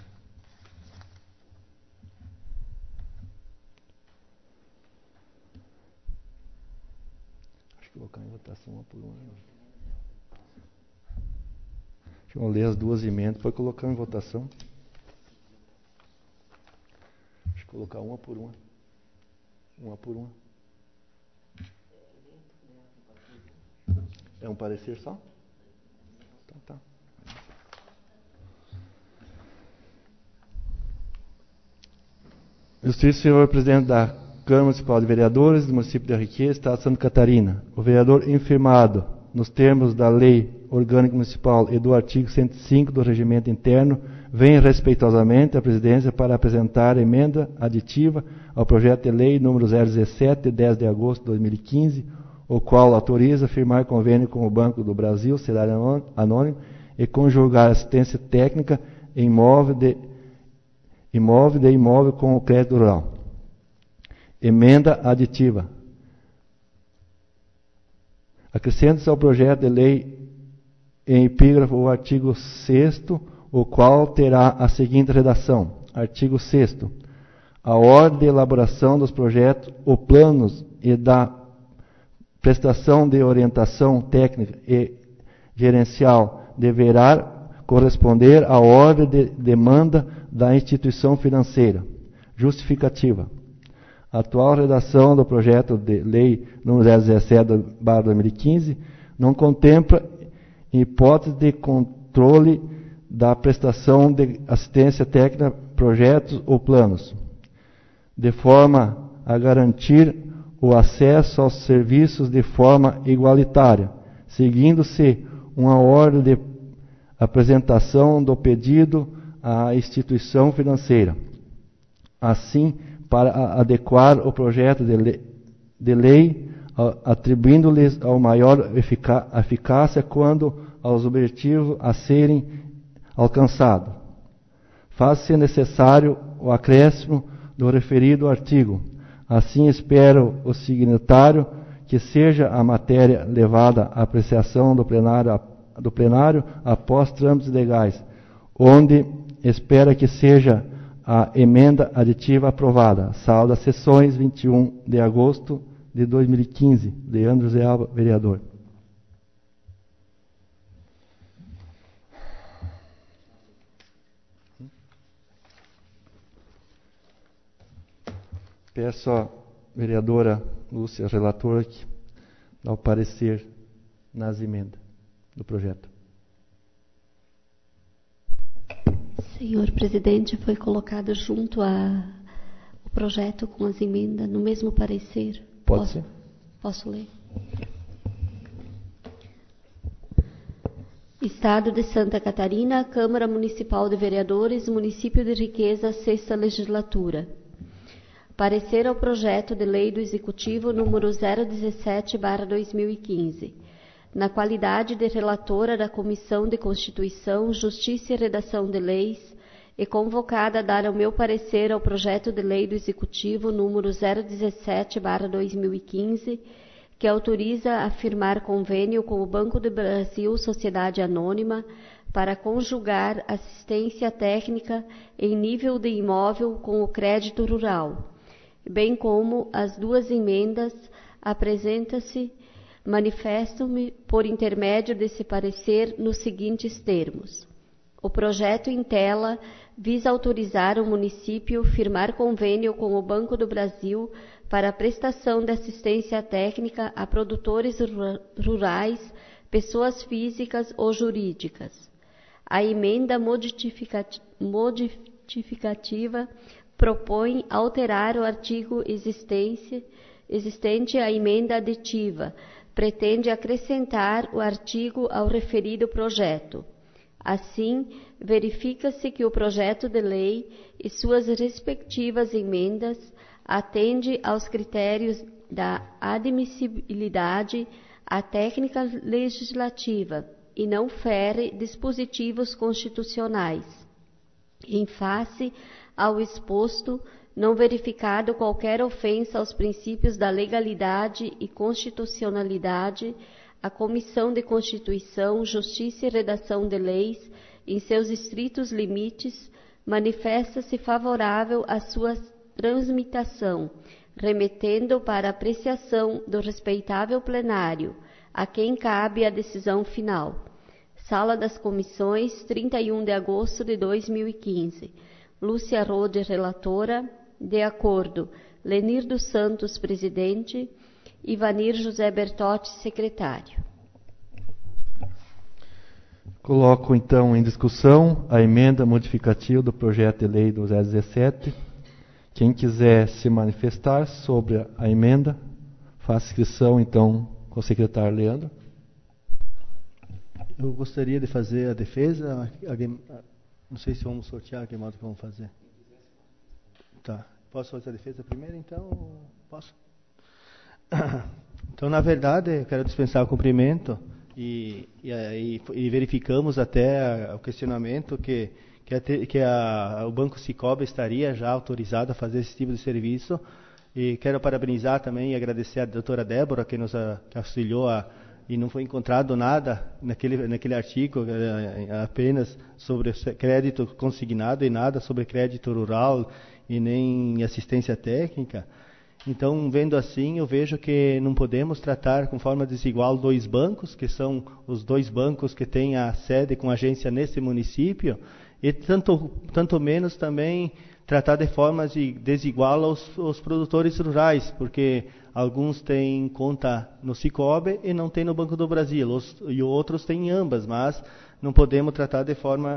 Acho que vou colocar em votação uma por uma. Deixa eu ler as duas emendas, depois colocar em votação. Deixa eu colocar uma por uma. Uma por uma. É um parecer só? Então tá. Ilustríssimo senhor presidente da Câmara Municipal de Vereadores do município de Riqueza, Estado de Santa Catarina, o vereador infirmado nos termos da Lei Orgânica Municipal e do artigo 105 do Regimento Interno, vem respeitosamente à presidência para apresentar emenda aditiva ao projeto de lei número 017, de 10 de agosto de 2015, o qual autoriza firmar convênio com o Banco do Brasil, Sociedade Anônima, e conjugar assistência técnica em imóvel com o crédito rural. Emenda aditiva. Acrescenta-se ao projeto de lei em epígrafo o artigo 6º, o qual terá a seguinte redação. Artigo 6º. A ordem de elaboração dos projetos ou planos e da prestação de orientação técnica e gerencial deverá corresponder à ordem de demanda da instituição financeira. Justificativa. A atual redação do projeto de lei número 017/2015 não contempla hipótese de controle da prestação de assistência técnica, projetos ou planos, de forma a garantir o acesso aos serviços de forma igualitária, seguindo-se uma ordem de apresentação do pedido à instituição financeira. Assim, para adequar o projeto de lei, atribuindo-lhes a maior eficácia quando aos objetivos a serem alcançados. Faz-se necessário o acréscimo do referido artigo. Assim espero o signatário que seja a matéria levada à apreciação do plenário após trâmites legais, onde espera que seja a emenda aditiva aprovada. Sala das Sessões, 21 de agosto de 2015. Leandro Zé Alba, vereador. Peço à vereadora Lúcia, relatora, que dá o parecer nas emendas do projeto. Senhor presidente, foi colocado junto o projeto com as emendas no mesmo parecer? Pode ser. Posso ler? Estado de Santa Catarina, Câmara Municipal de Vereadores, Município de Riqueza, 6ª Legislatura. Parecer ao projeto de lei do Executivo número 017/2015. Na qualidade de relatora da Comissão de Constituição, Justiça e Redação de Leis, e convocada a dar o meu parecer ao projeto de lei do Executivo número 017/2015, que autoriza a firmar convênio com o Banco do Brasil Sociedade Anônima para conjugar assistência técnica em nível de imóvel com o crédito rural, bem como as duas emendas, manifesto-me por intermédio desse parecer nos seguintes termos. O projeto em tela visa autorizar o município firmar convênio com o Banco do Brasil para a prestação de assistência técnica a produtores rurais, pessoas físicas ou jurídicas. A emenda modificativa propõe alterar o artigo existente à emenda aditiva, pretende acrescentar o artigo ao referido projeto. Assim, verifica-se que o projeto de lei e suas respectivas emendas atende aos critérios da admissibilidade à técnica legislativa e não fere dispositivos constitucionais. Em face ao exposto, não verificado qualquer ofensa aos princípios da legalidade e constitucionalidade, a Comissão de Constituição, Justiça e Redação de Leis, em seus estritos limites, manifesta-se favorável à sua transmitação, remetendo para apreciação do respeitável plenário, a quem cabe a decisão final. Sala das Comissões, 31 de agosto de 2015. Lúcia Rode, relatora. De acordo. Lenir dos Santos, presidente. Ivanir José Bertotti, secretário. Coloco, então, em discussão a emenda modificativa do projeto de lei do 017. Quem quiser se manifestar sobre a emenda, faça inscrição, então, com o secretário Leandro. Eu gostaria de fazer a defesa. Não sei se vamos sortear, que modo que vamos fazer. Tá. Posso fazer a defesa primeiro, então? Posso? Então, na verdade, eu quero dispensar o cumprimento e verificamos até o questionamento que o Banco Cicobi estaria já autorizado a fazer esse tipo de serviço. E quero parabenizar também e agradecer a doutora Débora, que nos auxiliou e não foi encontrado nada naquele artigo, apenas sobre crédito consignado e nada sobre crédito rural e nem assistência técnica. Então, vendo assim, eu vejo que não podemos tratar com forma desigual dois bancos, que são os dois bancos que têm a sede com agência nesse município, e tanto menos também tratar de forma desigual aos produtores rurais, porque alguns têm conta no Cicobi e não têm no Banco do Brasil, e outros têm ambas, mas não podemos tratar de forma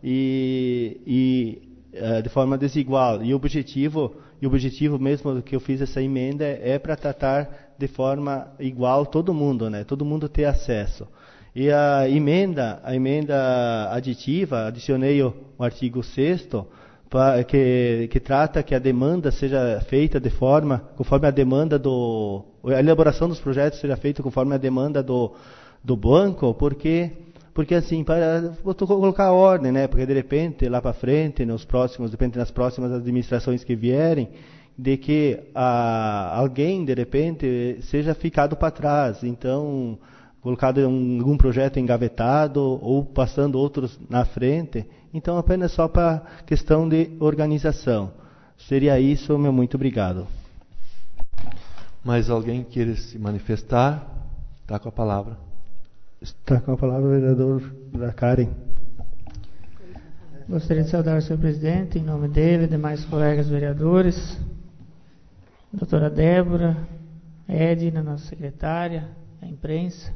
desigual. E o objetivo mesmo que eu fiz essa emenda é para tratar de forma igual todo mundo, né? Todo mundo ter acesso. E a emenda aditiva, adicionei o artigo 6º, que trata que a demanda seja feita conforme a demanda a elaboração dos projetos seja feita conforme a demanda do banco, porque assim, vou colocar a ordem, né? Porque de repente, lá para frente, nas próximas administrações que vierem, de que alguém, de repente, seja ficado para trás. Então, colocado algum projeto engavetado ou passando outros na frente. Então, apenas só para questão de organização. Seria isso, meu muito obrigado. Mais alguém queira se manifestar? Está com a palavra. Está com a palavra o vereador da Karen. Gostaria de saudar o senhor presidente, em nome dele, demais colegas vereadores, doutora Débora, Edna, nossa secretária, a imprensa.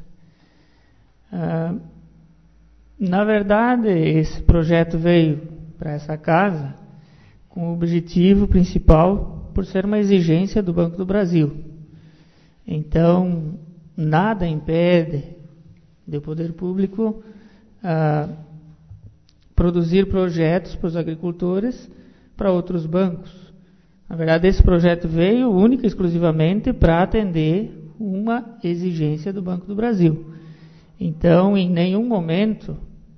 Na verdade, esse projeto veio para essa casa com o objetivo principal por ser uma exigência do Banco do Brasil. Então, nada impede do poder público produzir projetos para os agricultores para outros bancos. Na verdade, esse projeto veio única e exclusivamente para atender uma exigência do Banco do Brasil. Então, em nenhum momento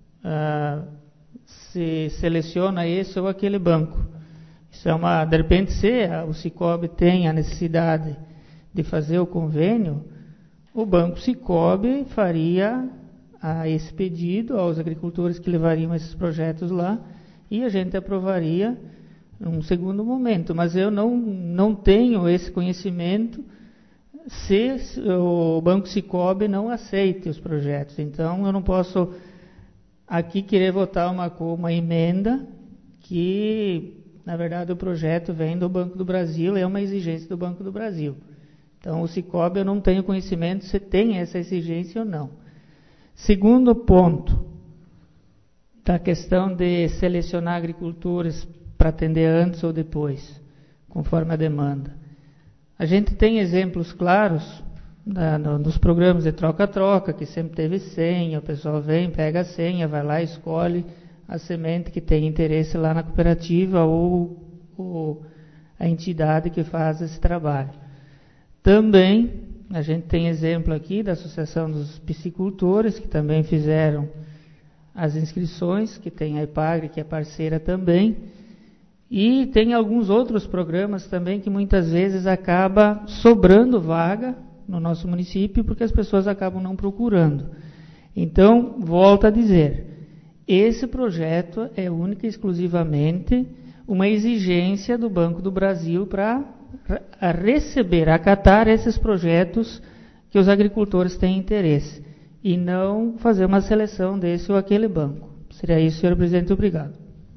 se seleciona esse ou aquele banco. Isso é de repente, se o Sicob tem a necessidade de fazer o convênio, o Banco Sicob faria esse pedido aos agricultores que levariam esses projetos lá e a gente aprovaria num segundo momento. Mas eu não tenho esse conhecimento se o Banco Sicob não aceite os projetos. Então, eu não posso aqui querer votar uma emenda que, na verdade, o projeto vem do Banco do Brasil, é uma exigência do Banco do Brasil. Então, o Sicob eu não tenho conhecimento se tem essa exigência ou não. Segundo ponto, da questão de selecionar agricultores para atender antes ou depois, conforme a demanda. A gente tem exemplos claros nos programas de troca-troca, que sempre teve senha, o pessoal vem, pega a senha, vai lá e escolhe a semente que tem interesse lá na cooperativa ou a entidade que faz esse trabalho. Também, a gente tem exemplo aqui da Associação dos Piscicultores, que também fizeram as inscrições, que tem a Epagre, que é parceira também, e tem alguns outros programas também que muitas vezes acaba sobrando vaga no nosso município, porque as pessoas acabam não procurando. Então, volto a dizer, esse projeto é única e exclusivamente uma exigência do Banco do Brasil para acatar esses projetos que os agricultores têm interesse, e não fazer uma seleção desse ou aquele banco. Seria isso, senhor presidente. Obrigado.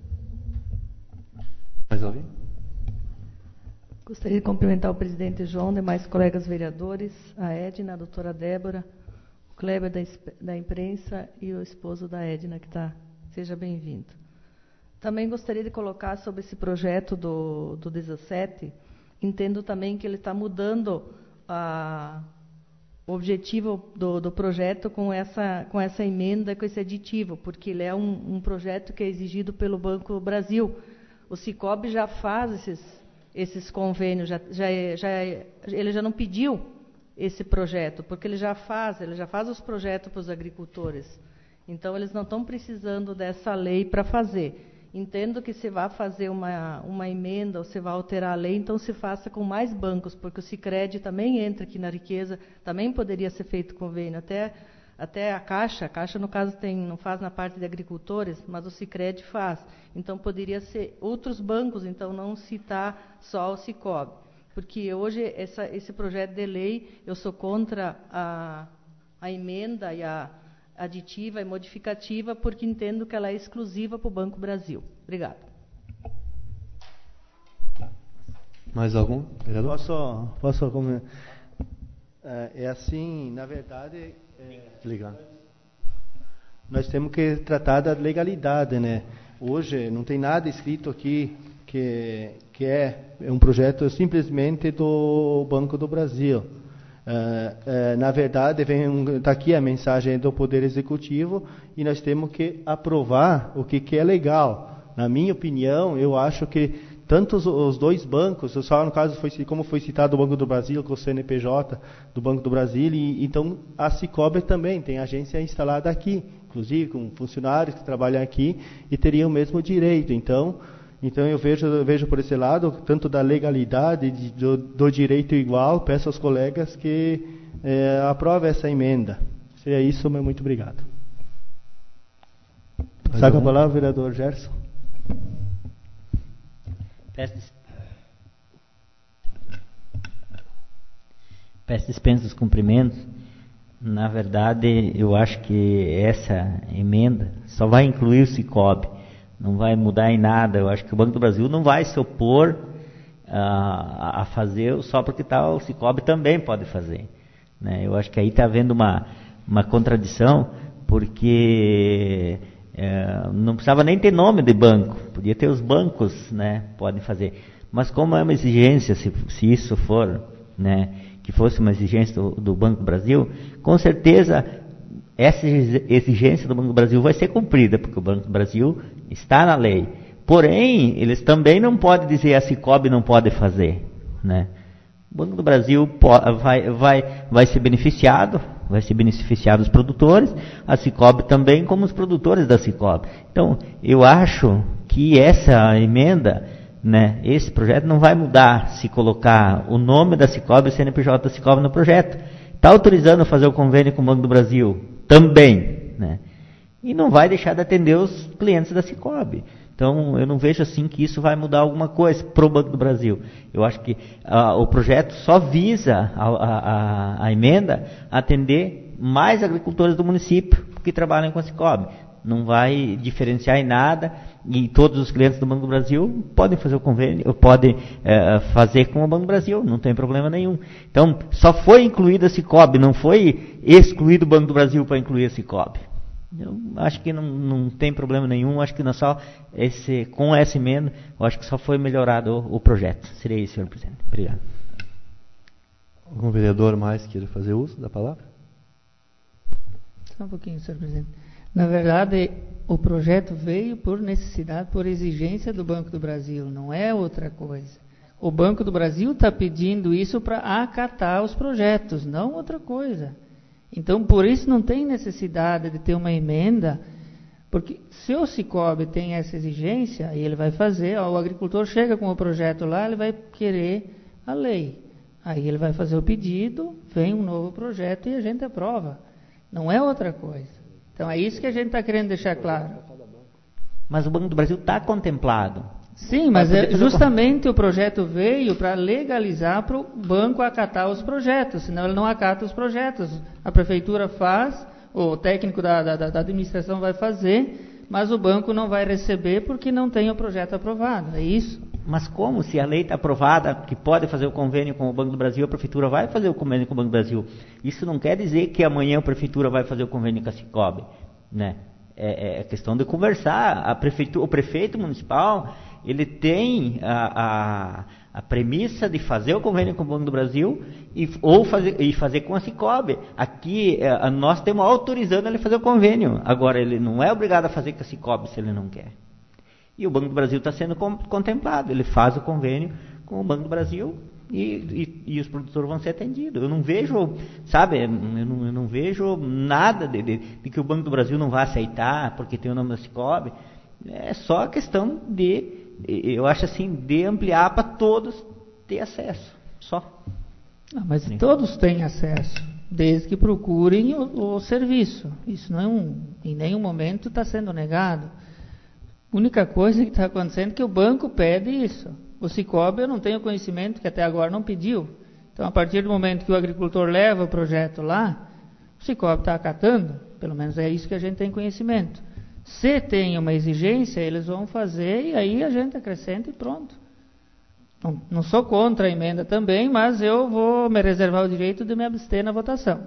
Mais alguém? Gostaria de cumprimentar o presidente João, demais colegas vereadores, a Edna, a doutora Débora, o Kleber da imprensa e o esposo da Edna, que está. Seja bem-vindo. Também gostaria de colocar sobre esse projeto do 17, entendo também que ele está mudando o objetivo do projeto com essa emenda, com esse aditivo, porque ele é um projeto que é exigido pelo Banco Brasil. O Sicob já faz esses convênios, ele já não pediu esse projeto, porque ele já faz os projetos para os agricultores. Então, eles não estão precisando dessa lei para fazer. Entendo que se vai fazer uma emenda ou se vai alterar a lei, então se faça com mais bancos, porque o Sicredi também entra aqui na riqueza, também poderia ser feito convênio. Até a Caixa no caso não faz na parte de agricultores, mas o Sicredi faz. Então poderia ser outros bancos, então não citar só o Sicob. Porque hoje esse projeto de lei, eu sou contra a emenda e a aditiva e modificativa, porque entendo que ela é exclusiva para o Banco Brasil. Obrigada. Mais algum vereador? Posso comentar? É assim, na verdade, nós temos que tratar da legalidade, né? Hoje não tem nada escrito aqui que é um projeto simplesmente do Banco do Brasil. Na verdade, está aqui a mensagem do Poder Executivo e nós temos que aprovar o que é legal. Na minha opinião, eu acho que tanto os dois bancos, só no caso, como foi citado o Banco do Brasil, com o CNPJ do Banco do Brasil, então a Sicob também tem agência instalada aqui, inclusive com funcionários que trabalham aqui e teriam o mesmo direito. Então eu vejo por esse lado, tanto da legalidade, do direito igual, peço aos colegas que aprovem essa emenda. Seria isso, muito obrigado. Está com a palavra o vereador Gerson. Peço dispensa dos cumprimentos. Na verdade, eu acho que essa emenda só vai incluir o Sicob, não vai mudar em nada. Eu acho que o Banco do Brasil não vai se opor a fazer só porque o Sicob também pode fazer, né? Eu acho que aí está havendo uma contradição, porque não precisava nem ter nome de banco, podia ter os bancos, né, podem fazer. Mas como é uma exigência, se isso for, né, que fosse uma exigência do Banco do Brasil, com certeza essa exigência do Banco do Brasil vai ser cumprida, porque o Banco do Brasil está na lei. Porém, eles também não podem dizer a Sicob não pode fazer, né? O Banco do Brasil vai ser beneficiado os produtores, a Sicob também, como os produtores da Sicob. Então, eu acho que essa emenda, né, esse projeto não vai mudar se colocar o nome da Sicob e o CNPJ da Sicob no projeto. Está autorizando a fazer o convênio com o Banco do Brasil também, né? E não vai deixar de atender os clientes da Sicob. Então, eu não vejo assim que isso vai mudar alguma coisa para o Banco do Brasil. Eu acho que o projeto só visa, a emenda, atender mais agricultores do município que trabalham com a Sicob. Não vai diferenciar em nada, e todos os clientes do Banco do Brasil podem fazer o convênio, podem fazer com o Banco do Brasil, não tem problema nenhum. Então, só foi incluída a Sicob, não foi excluído o Banco do Brasil para incluir a Sicob. Eu acho que não tem problema nenhum, acho que não só com essa emenda, eu acho que só foi melhorado o projeto. Seria isso, senhor presidente. Obrigado. Algum vereador mais queira fazer uso da palavra? Só um pouquinho, senhor presidente. Na verdade, o projeto veio por necessidade, por exigência do Banco do Brasil, não é outra coisa. O Banco do Brasil está pedindo isso para acatar os projetos, não outra coisa. Então, por isso não tem necessidade de ter uma emenda, porque se o Sicob tem essa exigência, aí ele vai fazer, o agricultor chega com o projeto lá, ele vai querer a lei. Aí ele vai fazer o pedido, vem um novo projeto e a gente aprova. Não é outra coisa. Então, é isso que a gente está querendo deixar claro. Mas o Banco do Brasil está contemplado. Sim, mas justamente o projeto veio para legalizar para o banco acatar os projetos, senão ele não acata os projetos. A prefeitura faz, o técnico da administração vai fazer, mas o banco não vai receber porque não tem o projeto aprovado, é isso? Mas como? Se a lei está aprovada, que pode fazer o convênio com o Banco do Brasil, a prefeitura vai fazer o convênio com o Banco do Brasil. Isso não quer dizer que amanhã a prefeitura vai fazer o convênio com a Sicob, né? É questão de conversar. O prefeito municipal, ele tem a premissa de fazer o convênio com o Banco do Brasil e fazer com a Sicob. Aqui, nós estamos autorizando ele a fazer o convênio. Agora, ele não é obrigado a fazer com a Sicob se ele não quer. E o Banco do Brasil está sendo contemplado. Ele faz o convênio com o Banco do Brasil e os produtores vão ser atendidos. Eu não vejo, sabe, eu não vejo nada de que o Banco do Brasil não vai aceitar porque tem o nome da Sicob. É só a questão eu acho assim, de ampliar para todos ter acesso. Só. Não, mas todos têm acesso, desde que procurem o serviço. Isso não em nenhum momento está sendo negado. A única coisa que está acontecendo é que o banco pede isso. O Sicob, eu não tenho conhecimento, que até agora não pediu. Então, a partir do momento que o agricultor leva o projeto lá, o Sicob está acatando. Pelo menos é isso que a gente tem conhecimento. Se tem uma exigência, eles vão fazer e aí a gente acrescenta e pronto. Não sou contra a emenda também, mas eu vou me reservar o direito de me abster na votação.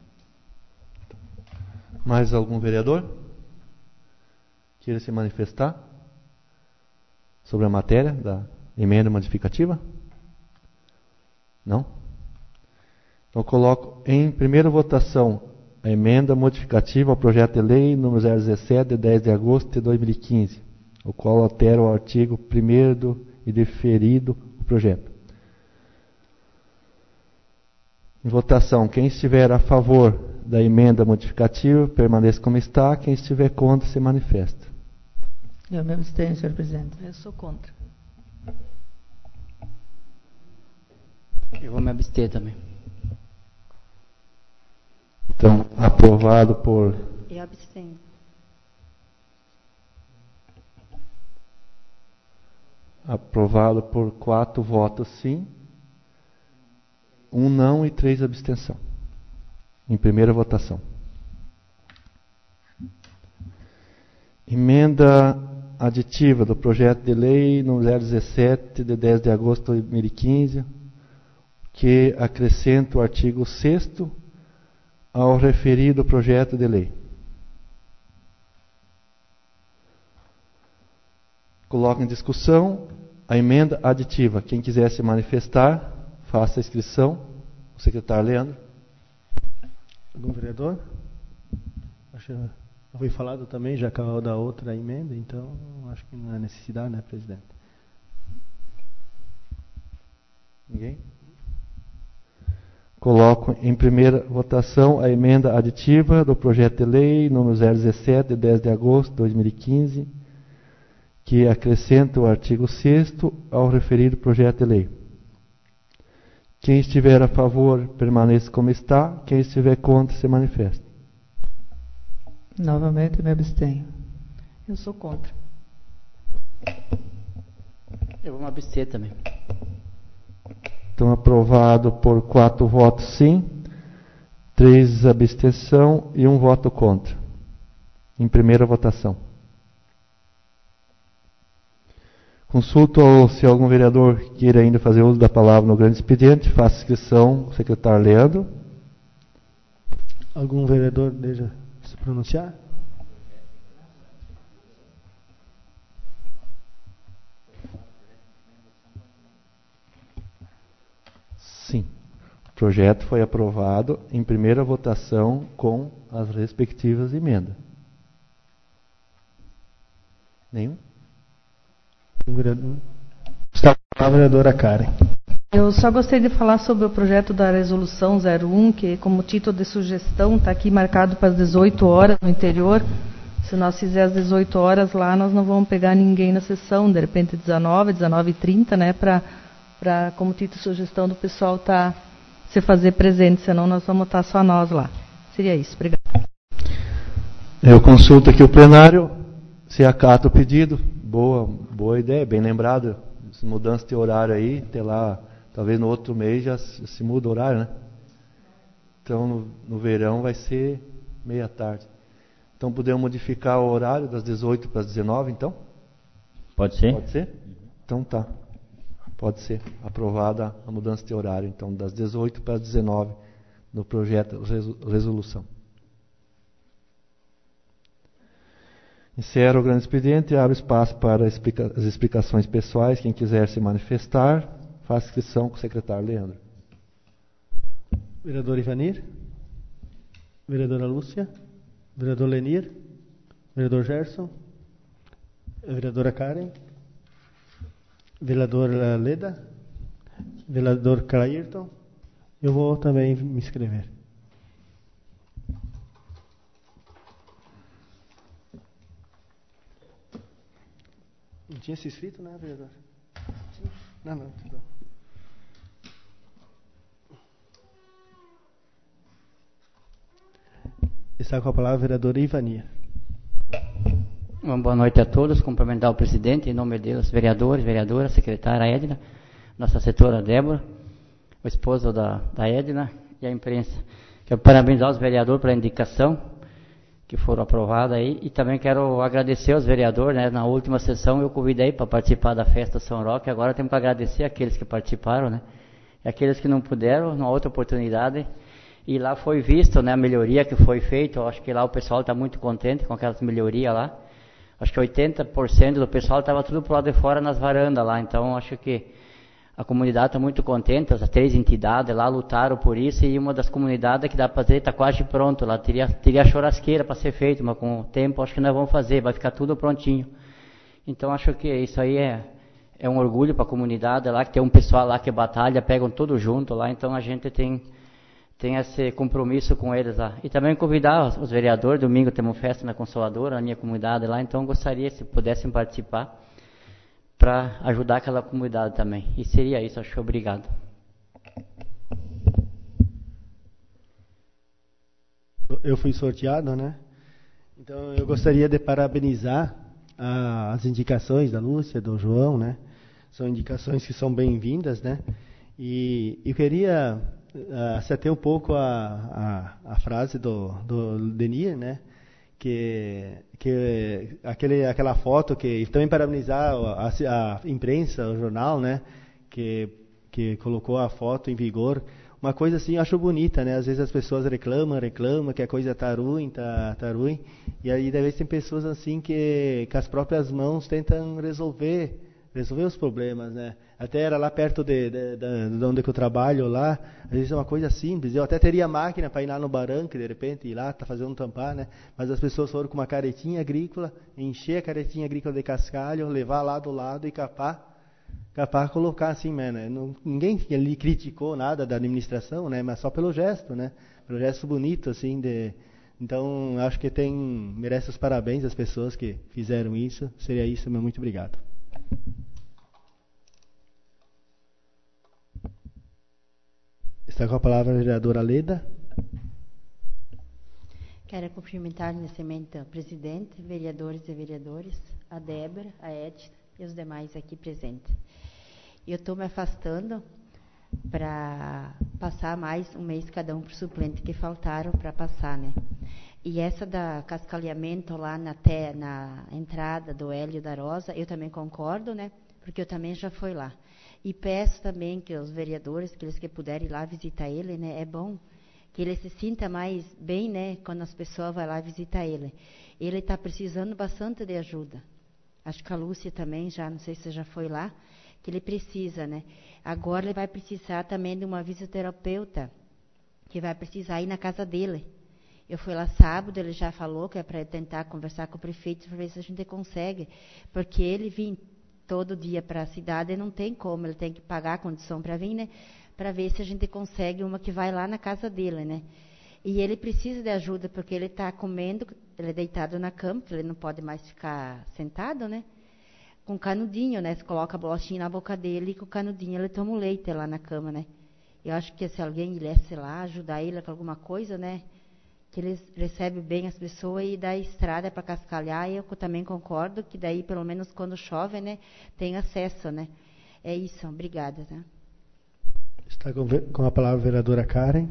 Mais algum vereador queira se manifestar sobre a matéria da emenda modificativa? Não? Então, coloco em primeira votação a emenda modificativa ao projeto de lei número 017, de 10 de agosto de 2015, o qual altera o artigo 1º e deferido o projeto. Em votação, quem estiver a favor da emenda modificativa, permaneça como está. Quem estiver contra, se manifesta. Eu me abstenho, senhor presidente. Eu sou contra. Eu vou me abster também. Então, aprovado por... Eu abstenho. Aprovado por 4 votos sim, 1 não e 3 abstenção. Em primeira votação. Emenda aditiva do projeto de lei número 017, de 10 de agosto de 2015, que acrescenta o artigo 6º ao referido projeto de lei. Coloco em discussão a emenda aditiva. Quem quiser se manifestar, faça a inscrição. O secretário Leandro. Algum vereador? Acho que foi falado também, já que é da outra emenda, então acho que não há necessidade, né, presidente? Ninguém? Coloco em primeira votação a emenda aditiva do projeto de lei número 017, de 10 de agosto de 2015, que acrescenta o artigo 6º ao referido projeto de lei. Quem estiver a favor, permaneça como está. Quem estiver contra, se manifeste. Novamente me abstenho. Eu sou contra. Eu vou me abster também. Então, aprovado por 4 votos sim, 3 abstenção e 1 voto contra. Em primeira votação. Consulto se algum vereador queira ainda fazer uso da palavra no grande expediente. Faça inscrição, secretário Leandro. Algum vereador deseja se pronunciar? Sim. O projeto foi aprovado em primeira votação com as respectivas emendas. Nenhum? Está a vereadora Karen. Eu só gostaria de falar sobre o projeto da resolução 01, que como título de sugestão está aqui marcado para as 18 horas no interior. Se nós fizermos às 18 horas lá, nós não vamos pegar ninguém na sessão, de repente 19h30, né, para como título de sugestão do pessoal se fazer presente, senão nós vamos estar só nós lá. Seria isso, obrigado. Eu consulto aqui o plenário, se acata o pedido. Boa ideia, bem lembrado. Essa mudança de horário aí, até lá, talvez no outro mês já se muda o horário, né? Então no verão vai ser meia tarde. Então podemos modificar o horário das 18 para as 19, então? Pode ser? Pode ser? Então tá. Pode ser. Aprovada a mudança de horário, então, das 18 para as 19 no projeto resolução. Encerro o grande expediente e abro espaço para as explicações pessoais. Quem quiser se manifestar, faça inscrição com o secretário Leandro. Vereador Ivanir? Vereadora Lúcia? Vereador Lenir? Vereador Gerson? Vereadora Karen? Vereador Leda? Vereador Clairton? Eu vou também me inscrever. Não tinha se inscrito, né, vereador? Sim. Não, tudo. Está com a palavra o vereador Ivanir. Uma boa noite a todos. Cumprimentar o presidente, em nome deles, vereadores, vereadora, secretária Edna, nossa assessora Débora, o esposo da Edna e a imprensa. Quero parabenizar os vereadores pela indicação que foram aprovadas aí, e também quero agradecer aos vereadores, né? Na última sessão eu convidei para participar da festa São Roque, agora temos que agradecer aqueles que participaram, né? E aqueles que não puderam, numa outra oportunidade, e lá foi visto, né, a melhoria que foi feita. Eu acho que lá o pessoal está muito contente com aquelas melhorias lá. Acho que 80% do pessoal estava tudo pro lado de fora nas varandas lá, então acho que a comunidade está muito contente. As 3 entidades lá lutaram por isso, e uma das comunidades que dá para fazer está quase pronto. Lá teria churrasqueira para ser feita, mas com o tempo acho que nós vamos fazer, vai ficar tudo prontinho. Então acho que isso aí é um orgulho para a comunidade lá, que tem um pessoal lá que batalha, pegam tudo junto lá, então a gente tem esse compromisso com eles lá. E também convidar os vereadores, domingo temos festa na Consoladora, na minha comunidade lá, então gostaria se pudessem participar, para ajudar aquela comunidade também. E seria isso, acho. Obrigado. Eu fui sorteado, né? Então eu gostaria de parabenizar as indicações da Lúcia, do João, né? São indicações que são bem-vindas, né? E eu queria se ater um pouco a frase do Denir, né? Que aquela foto que também parabenizar a imprensa, o jornal, né? Que colocou a foto em vigor. Uma coisa assim, eu acho bonita, né? Às vezes as pessoas reclamam que a coisa tá ruim, tá ruim. E aí, às vezes, tem pessoas assim que com as próprias mãos tentam resolver os problemas, né? Até era lá perto de onde que eu trabalho lá, às vezes é uma coisa simples. Eu até teria máquina para ir lá no barranco, de repente ir lá, tá fazendo um tampar, né? Mas as pessoas foram com uma caretinha agrícola, encher a caretinha agrícola de cascalho, levar lá do lado e capar, colocar assim, né? Ninguém ali criticou nada da administração, né? Mas só pelo gesto, né? Pelo gesto bonito, assim, Então, acho que merece os parabéns às pessoas que fizeram isso. Seria isso, meu muito obrigado. Está com a palavra a vereadora Leda. Quero cumprimentar nesse momento o presidente, vereadores e vereadoras, a Débora, a Edna e os demais aqui presentes. Eu estou me afastando para passar mais um mês cada um para o suplente que faltaram para passar, né? E essa da cascalhamento lá na entrada do Hélio da Rosa, eu também concordo, né? Porque eu também já fui lá. E peço também que os vereadores, aqueles que puderem ir lá visitar ele, né? É bom que ele se sinta mais bem, né? Quando as pessoas vão lá visitar ele. Ele está precisando bastante de ajuda. Acho que a Lúcia também, não sei se você já foi lá, que ele precisa, né? Agora ele vai precisar também de uma fisioterapeuta, que vai precisar ir na casa dele. Eu fui lá sábado, ele já falou que é para tentar conversar com o prefeito para ver se a gente consegue, porque ele vem todo dia para a cidade e não tem como, ele tem que pagar a condição para vir, né? Para ver se a gente consegue uma que vai lá na casa dele, né? E ele precisa de ajuda, porque ele está comendo, ele é deitado na cama, porque ele não pode mais ficar sentado, né? Com canudinho, né? Você coloca a bolachinha na boca dele e com o canudinho ele toma o leite lá na cama, né? Eu acho que se alguém viesse lá ajudar ele com alguma coisa, né? Que ele recebe bem as pessoas e dá estrada para cascalhar, e eu também concordo que daí, pelo menos quando chove, né? Tem acesso, né? É isso, obrigada, tá? Está com a palavra a vereadora Karen.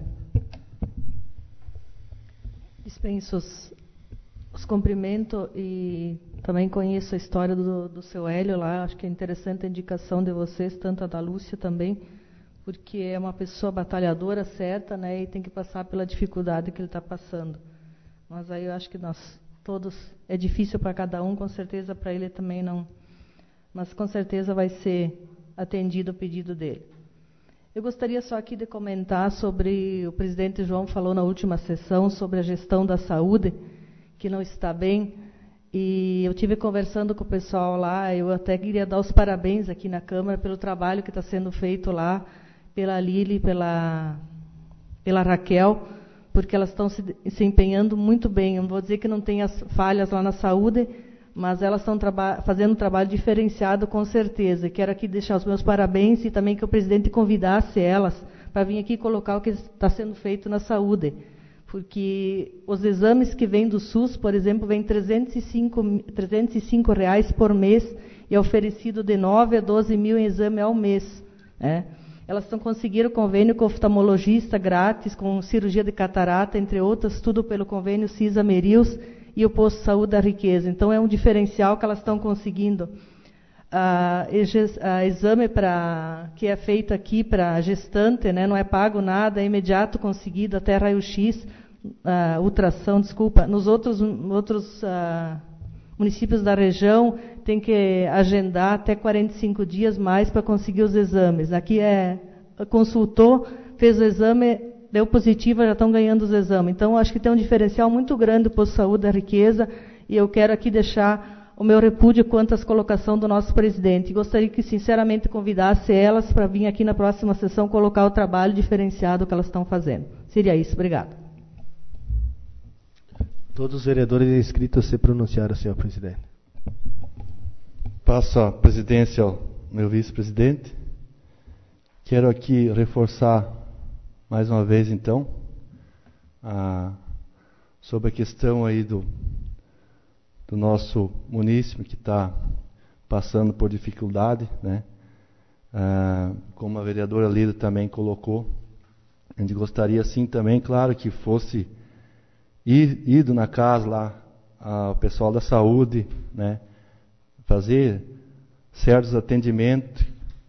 Dispenso os cumprimentos e também conheço a história do seu Hélio lá. Acho que é interessante a indicação de vocês, tanto a da Lúcia também, porque é uma pessoa batalhadora, certa, né? E tem que passar pela dificuldade que ele está passando. Mas aí eu acho que nós todos, é difícil para cada um, com certeza para ele também não. Mas com certeza vai ser atendido o pedido dele. Eu gostaria só aqui de comentar sobre, o presidente João falou na última sessão sobre a gestão da saúde, que não está bem, e eu tive conversando com o pessoal lá, eu até queria dar os parabéns aqui na Câmara pelo trabalho que está sendo feito lá, pela Lili, pela Raquel, porque elas estão se empenhando muito bem. Eu não vou dizer que não tem as falhas lá na saúde, mas elas estão fazendo um trabalho diferenciado, com certeza. Quero aqui deixar os meus parabéns e também que o presidente convidasse elas para vir aqui colocar o que está sendo feito na saúde. Porque os exames que vêm do SUS, por exemplo, vêm R$305 por mês e é oferecido de 9 a 12 mil em exame ao mês, né? Elas conseguiram convênio com oftalmologista grátis, com cirurgia de catarata, entre outras, tudo pelo convênio CISA Merius e o Posto de Saúde da Riqueza. Então, é um diferencial que elas estão conseguindo. Exame que é feito aqui para gestante, né, não é pago nada, é imediato conseguido, até raio-x, ultrassom, nos outros municípios da região tem que agendar até 45 dias mais para conseguir os exames. Aqui consultou, fez o exame, deu positivo, já estão ganhando os exames. Então, acho que tem um diferencial muito grande para o Saúde da Riqueza, e eu quero aqui deixar o meu repúdio quanto às colocação do nosso presidente. Gostaria que, sinceramente, convidasse elas para vir aqui na próxima sessão colocar o trabalho diferenciado que elas estão fazendo. Seria isso. Obrigada. Todos os vereadores inscritos se pronunciaram, senhor presidente. Passo a presidência ao meu vice-presidente. Quero aqui reforçar mais uma vez, então, sobre a questão aí do nosso munícipe que está passando por dificuldade, né? Como a vereadora Lida também colocou, a gente gostaria sim também, claro, que fosse ido na casa lá, o pessoal da saúde, né, fazer certos atendimentos,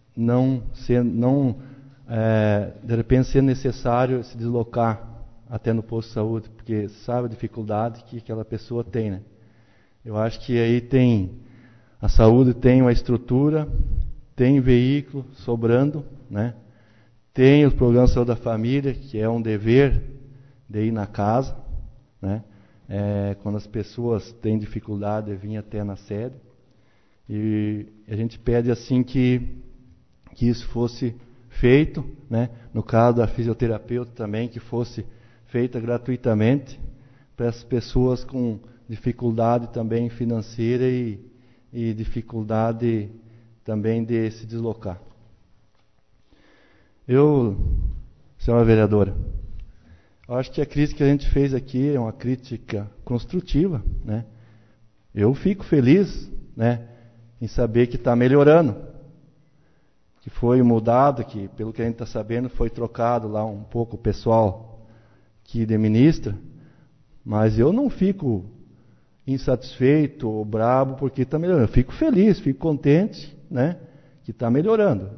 de repente ser necessário se deslocar até no posto de saúde, porque sabe a dificuldade que aquela pessoa tem, né? Eu acho que aí a saúde tem uma estrutura, tem veículo sobrando, né? Tem os programas de saúde da família, que é um dever de ir na casa, né? Quando as pessoas têm dificuldade de vir até na sede. E a gente pede assim que isso fosse feito, né? No caso da fisioterapeuta também, que fosse feita gratuitamente para as pessoas com dificuldade também financeira e dificuldade também de se deslocar. Senhora vereadora, eu acho que a crítica que a gente fez aqui é uma crítica construtiva, né? Eu fico feliz, né, em saber que está melhorando, que foi mudado, que pelo que a gente está sabendo foi trocado lá um pouco o pessoal que administra, mas eu não fico insatisfeito ou brabo porque está melhorando. Eu fico feliz, fico contente, né, que está melhorando.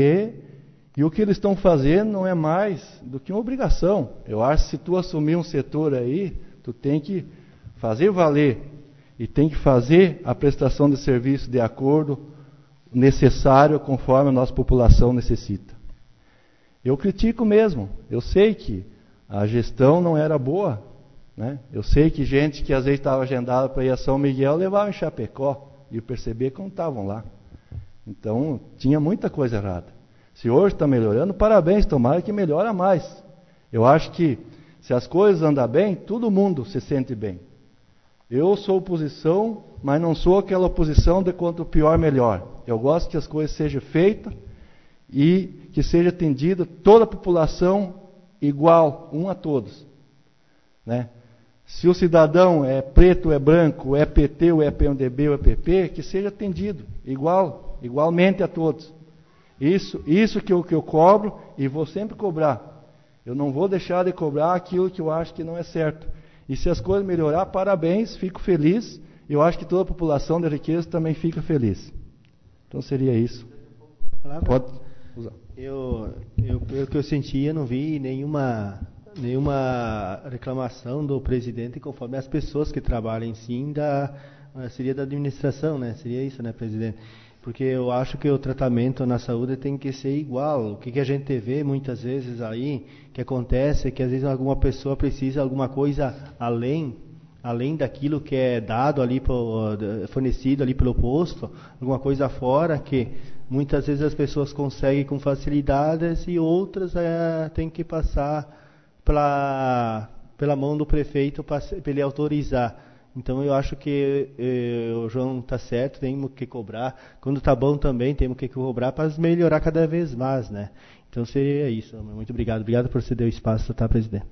E o que eles estão fazendo não é mais do que uma obrigação. Eu acho que se tu assumir um setor aí, tu tem que fazer valer e tem que fazer a prestação de serviço de acordo necessário conforme a nossa população necessita. Eu critico mesmo. Eu sei que a gestão não era boa, né? Eu sei que gente que às vezes estava agendada para ir a São Miguel levava em Chapecó e eu percebi que não estavam lá. Então tinha muita coisa errada. Se hoje está melhorando, parabéns, tomara que melhora mais. Eu acho que se as coisas andam bem, todo mundo se sente bem. Eu sou oposição, mas não sou aquela oposição de quanto pior, melhor. Eu gosto que as coisas sejam feitas e que seja atendida toda a população igual, um a todos, né? Se o cidadão é preto, é branco, é PT, ou é PMDB, ou é PP, que seja atendido igualmente a todos. Isso que eu cobro e vou sempre cobrar. Eu não vou deixar de cobrar aquilo que eu acho que não é certo. E se as coisas melhorar, parabéns, fico feliz. Eu acho que toda a população de Riqueza também fica feliz. Então seria isso. Pode usar. Pelo que eu senti, eu não vi nenhuma reclamação do presidente conforme as pessoas que trabalham sim seria da administração, né? Seria isso, né, presidente? Porque eu acho que o tratamento na saúde tem que ser igual. O que a gente vê muitas vezes aí, que acontece é que às vezes alguma pessoa precisa de alguma coisa além daquilo que é dado ali, fornecido ali pelo posto, alguma coisa fora que muitas vezes as pessoas conseguem com facilidades e outras têm que passar pela mão do prefeito para ele autorizar. Então eu acho que o João está certo, temos que cobrar. Quando está bom também, temos que cobrar para melhorar cada vez mais, né? Então seria isso. Muito obrigado. Obrigado por ceder o espaço, tá, presidente?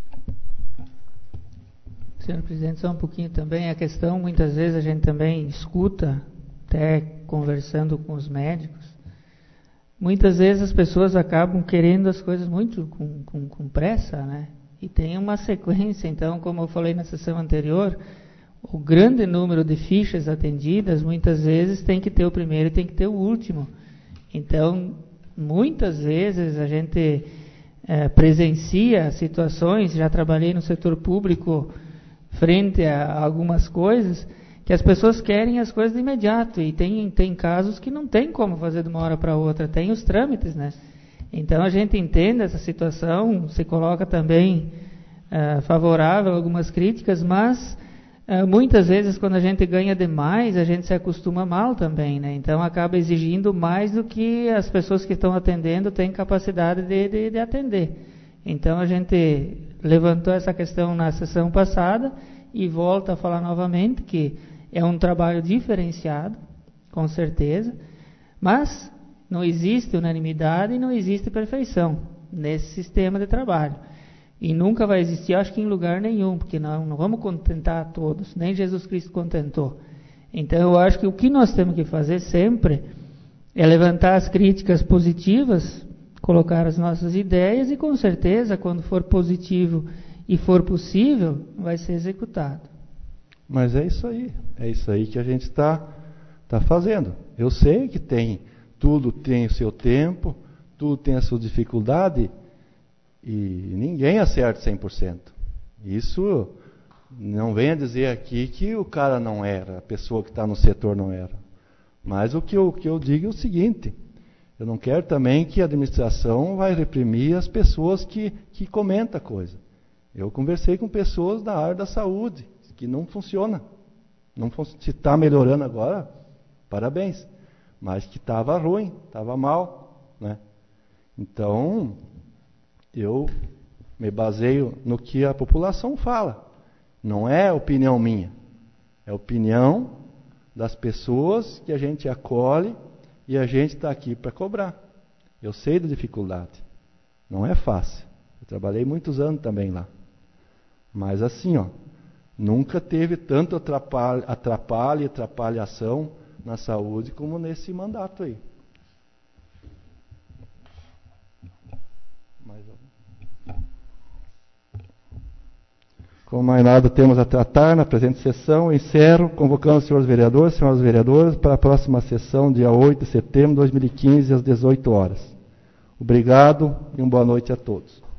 Senhor presidente, só um pouquinho também. A questão, muitas vezes a gente também escuta, até conversando com os médicos, muitas vezes as pessoas acabam querendo as coisas muito com pressa, né? E tem uma sequência. Então, como eu falei na sessão anterior, o grande número de fichas atendidas, muitas vezes tem que ter o primeiro e tem que ter o último. Então, muitas vezes a gente presencia situações, já trabalhei no setor público frente a algumas coisas, que as pessoas querem as coisas de imediato, e tem casos que não tem como fazer de uma hora para outra, tem os trâmites, né? Então a gente entende essa situação, se coloca também favorável a algumas críticas, mas muitas vezes quando a gente ganha demais, a gente se acostuma mal também, né? Então acaba exigindo mais do que as pessoas que estão atendendo têm capacidade de atender. Então a gente levantou essa questão na sessão passada e volta a falar novamente que é um trabalho diferenciado, com certeza, mas não existe unanimidade e não existe perfeição nesse sistema de trabalho. E nunca vai existir, acho que em lugar nenhum, porque não vamos contentar a todos, nem Jesus Cristo contentou. Então eu acho que o que nós temos que fazer sempre é levantar as críticas positivas, colocar as nossas ideias e, com certeza, quando for positivo e for possível, vai ser executado. Mas é isso aí que a gente está fazendo. Eu sei que tudo tem o seu tempo, tudo tem a sua dificuldade, e ninguém acerta 100%. Isso não venha dizer aqui que o cara não era, a pessoa que está no setor não era. Mas o que eu digo é o seguinte: eu não quero também que a administração vai reprimir as pessoas que comentam a coisa. Eu conversei com pessoas da área da saúde, que não funciona. Se está melhorando agora, parabéns. Mas que estava ruim, estava mal, né? Então, eu me baseio no que a população fala. Não é opinião minha. É opinião das pessoas que a gente acolhe e a gente está aqui para cobrar. Eu sei da dificuldade. Não é fácil. Eu trabalhei muitos anos também lá. Mas assim, nunca teve tanto atrapalhação na saúde como nesse mandato aí. Como mais nada temos a tratar na presente sessão, encerro convocando os senhores vereadores e senhoras vereadoras para a próxima sessão, dia 8 de setembro de 2015, às 18 horas. Obrigado e uma boa noite a todos.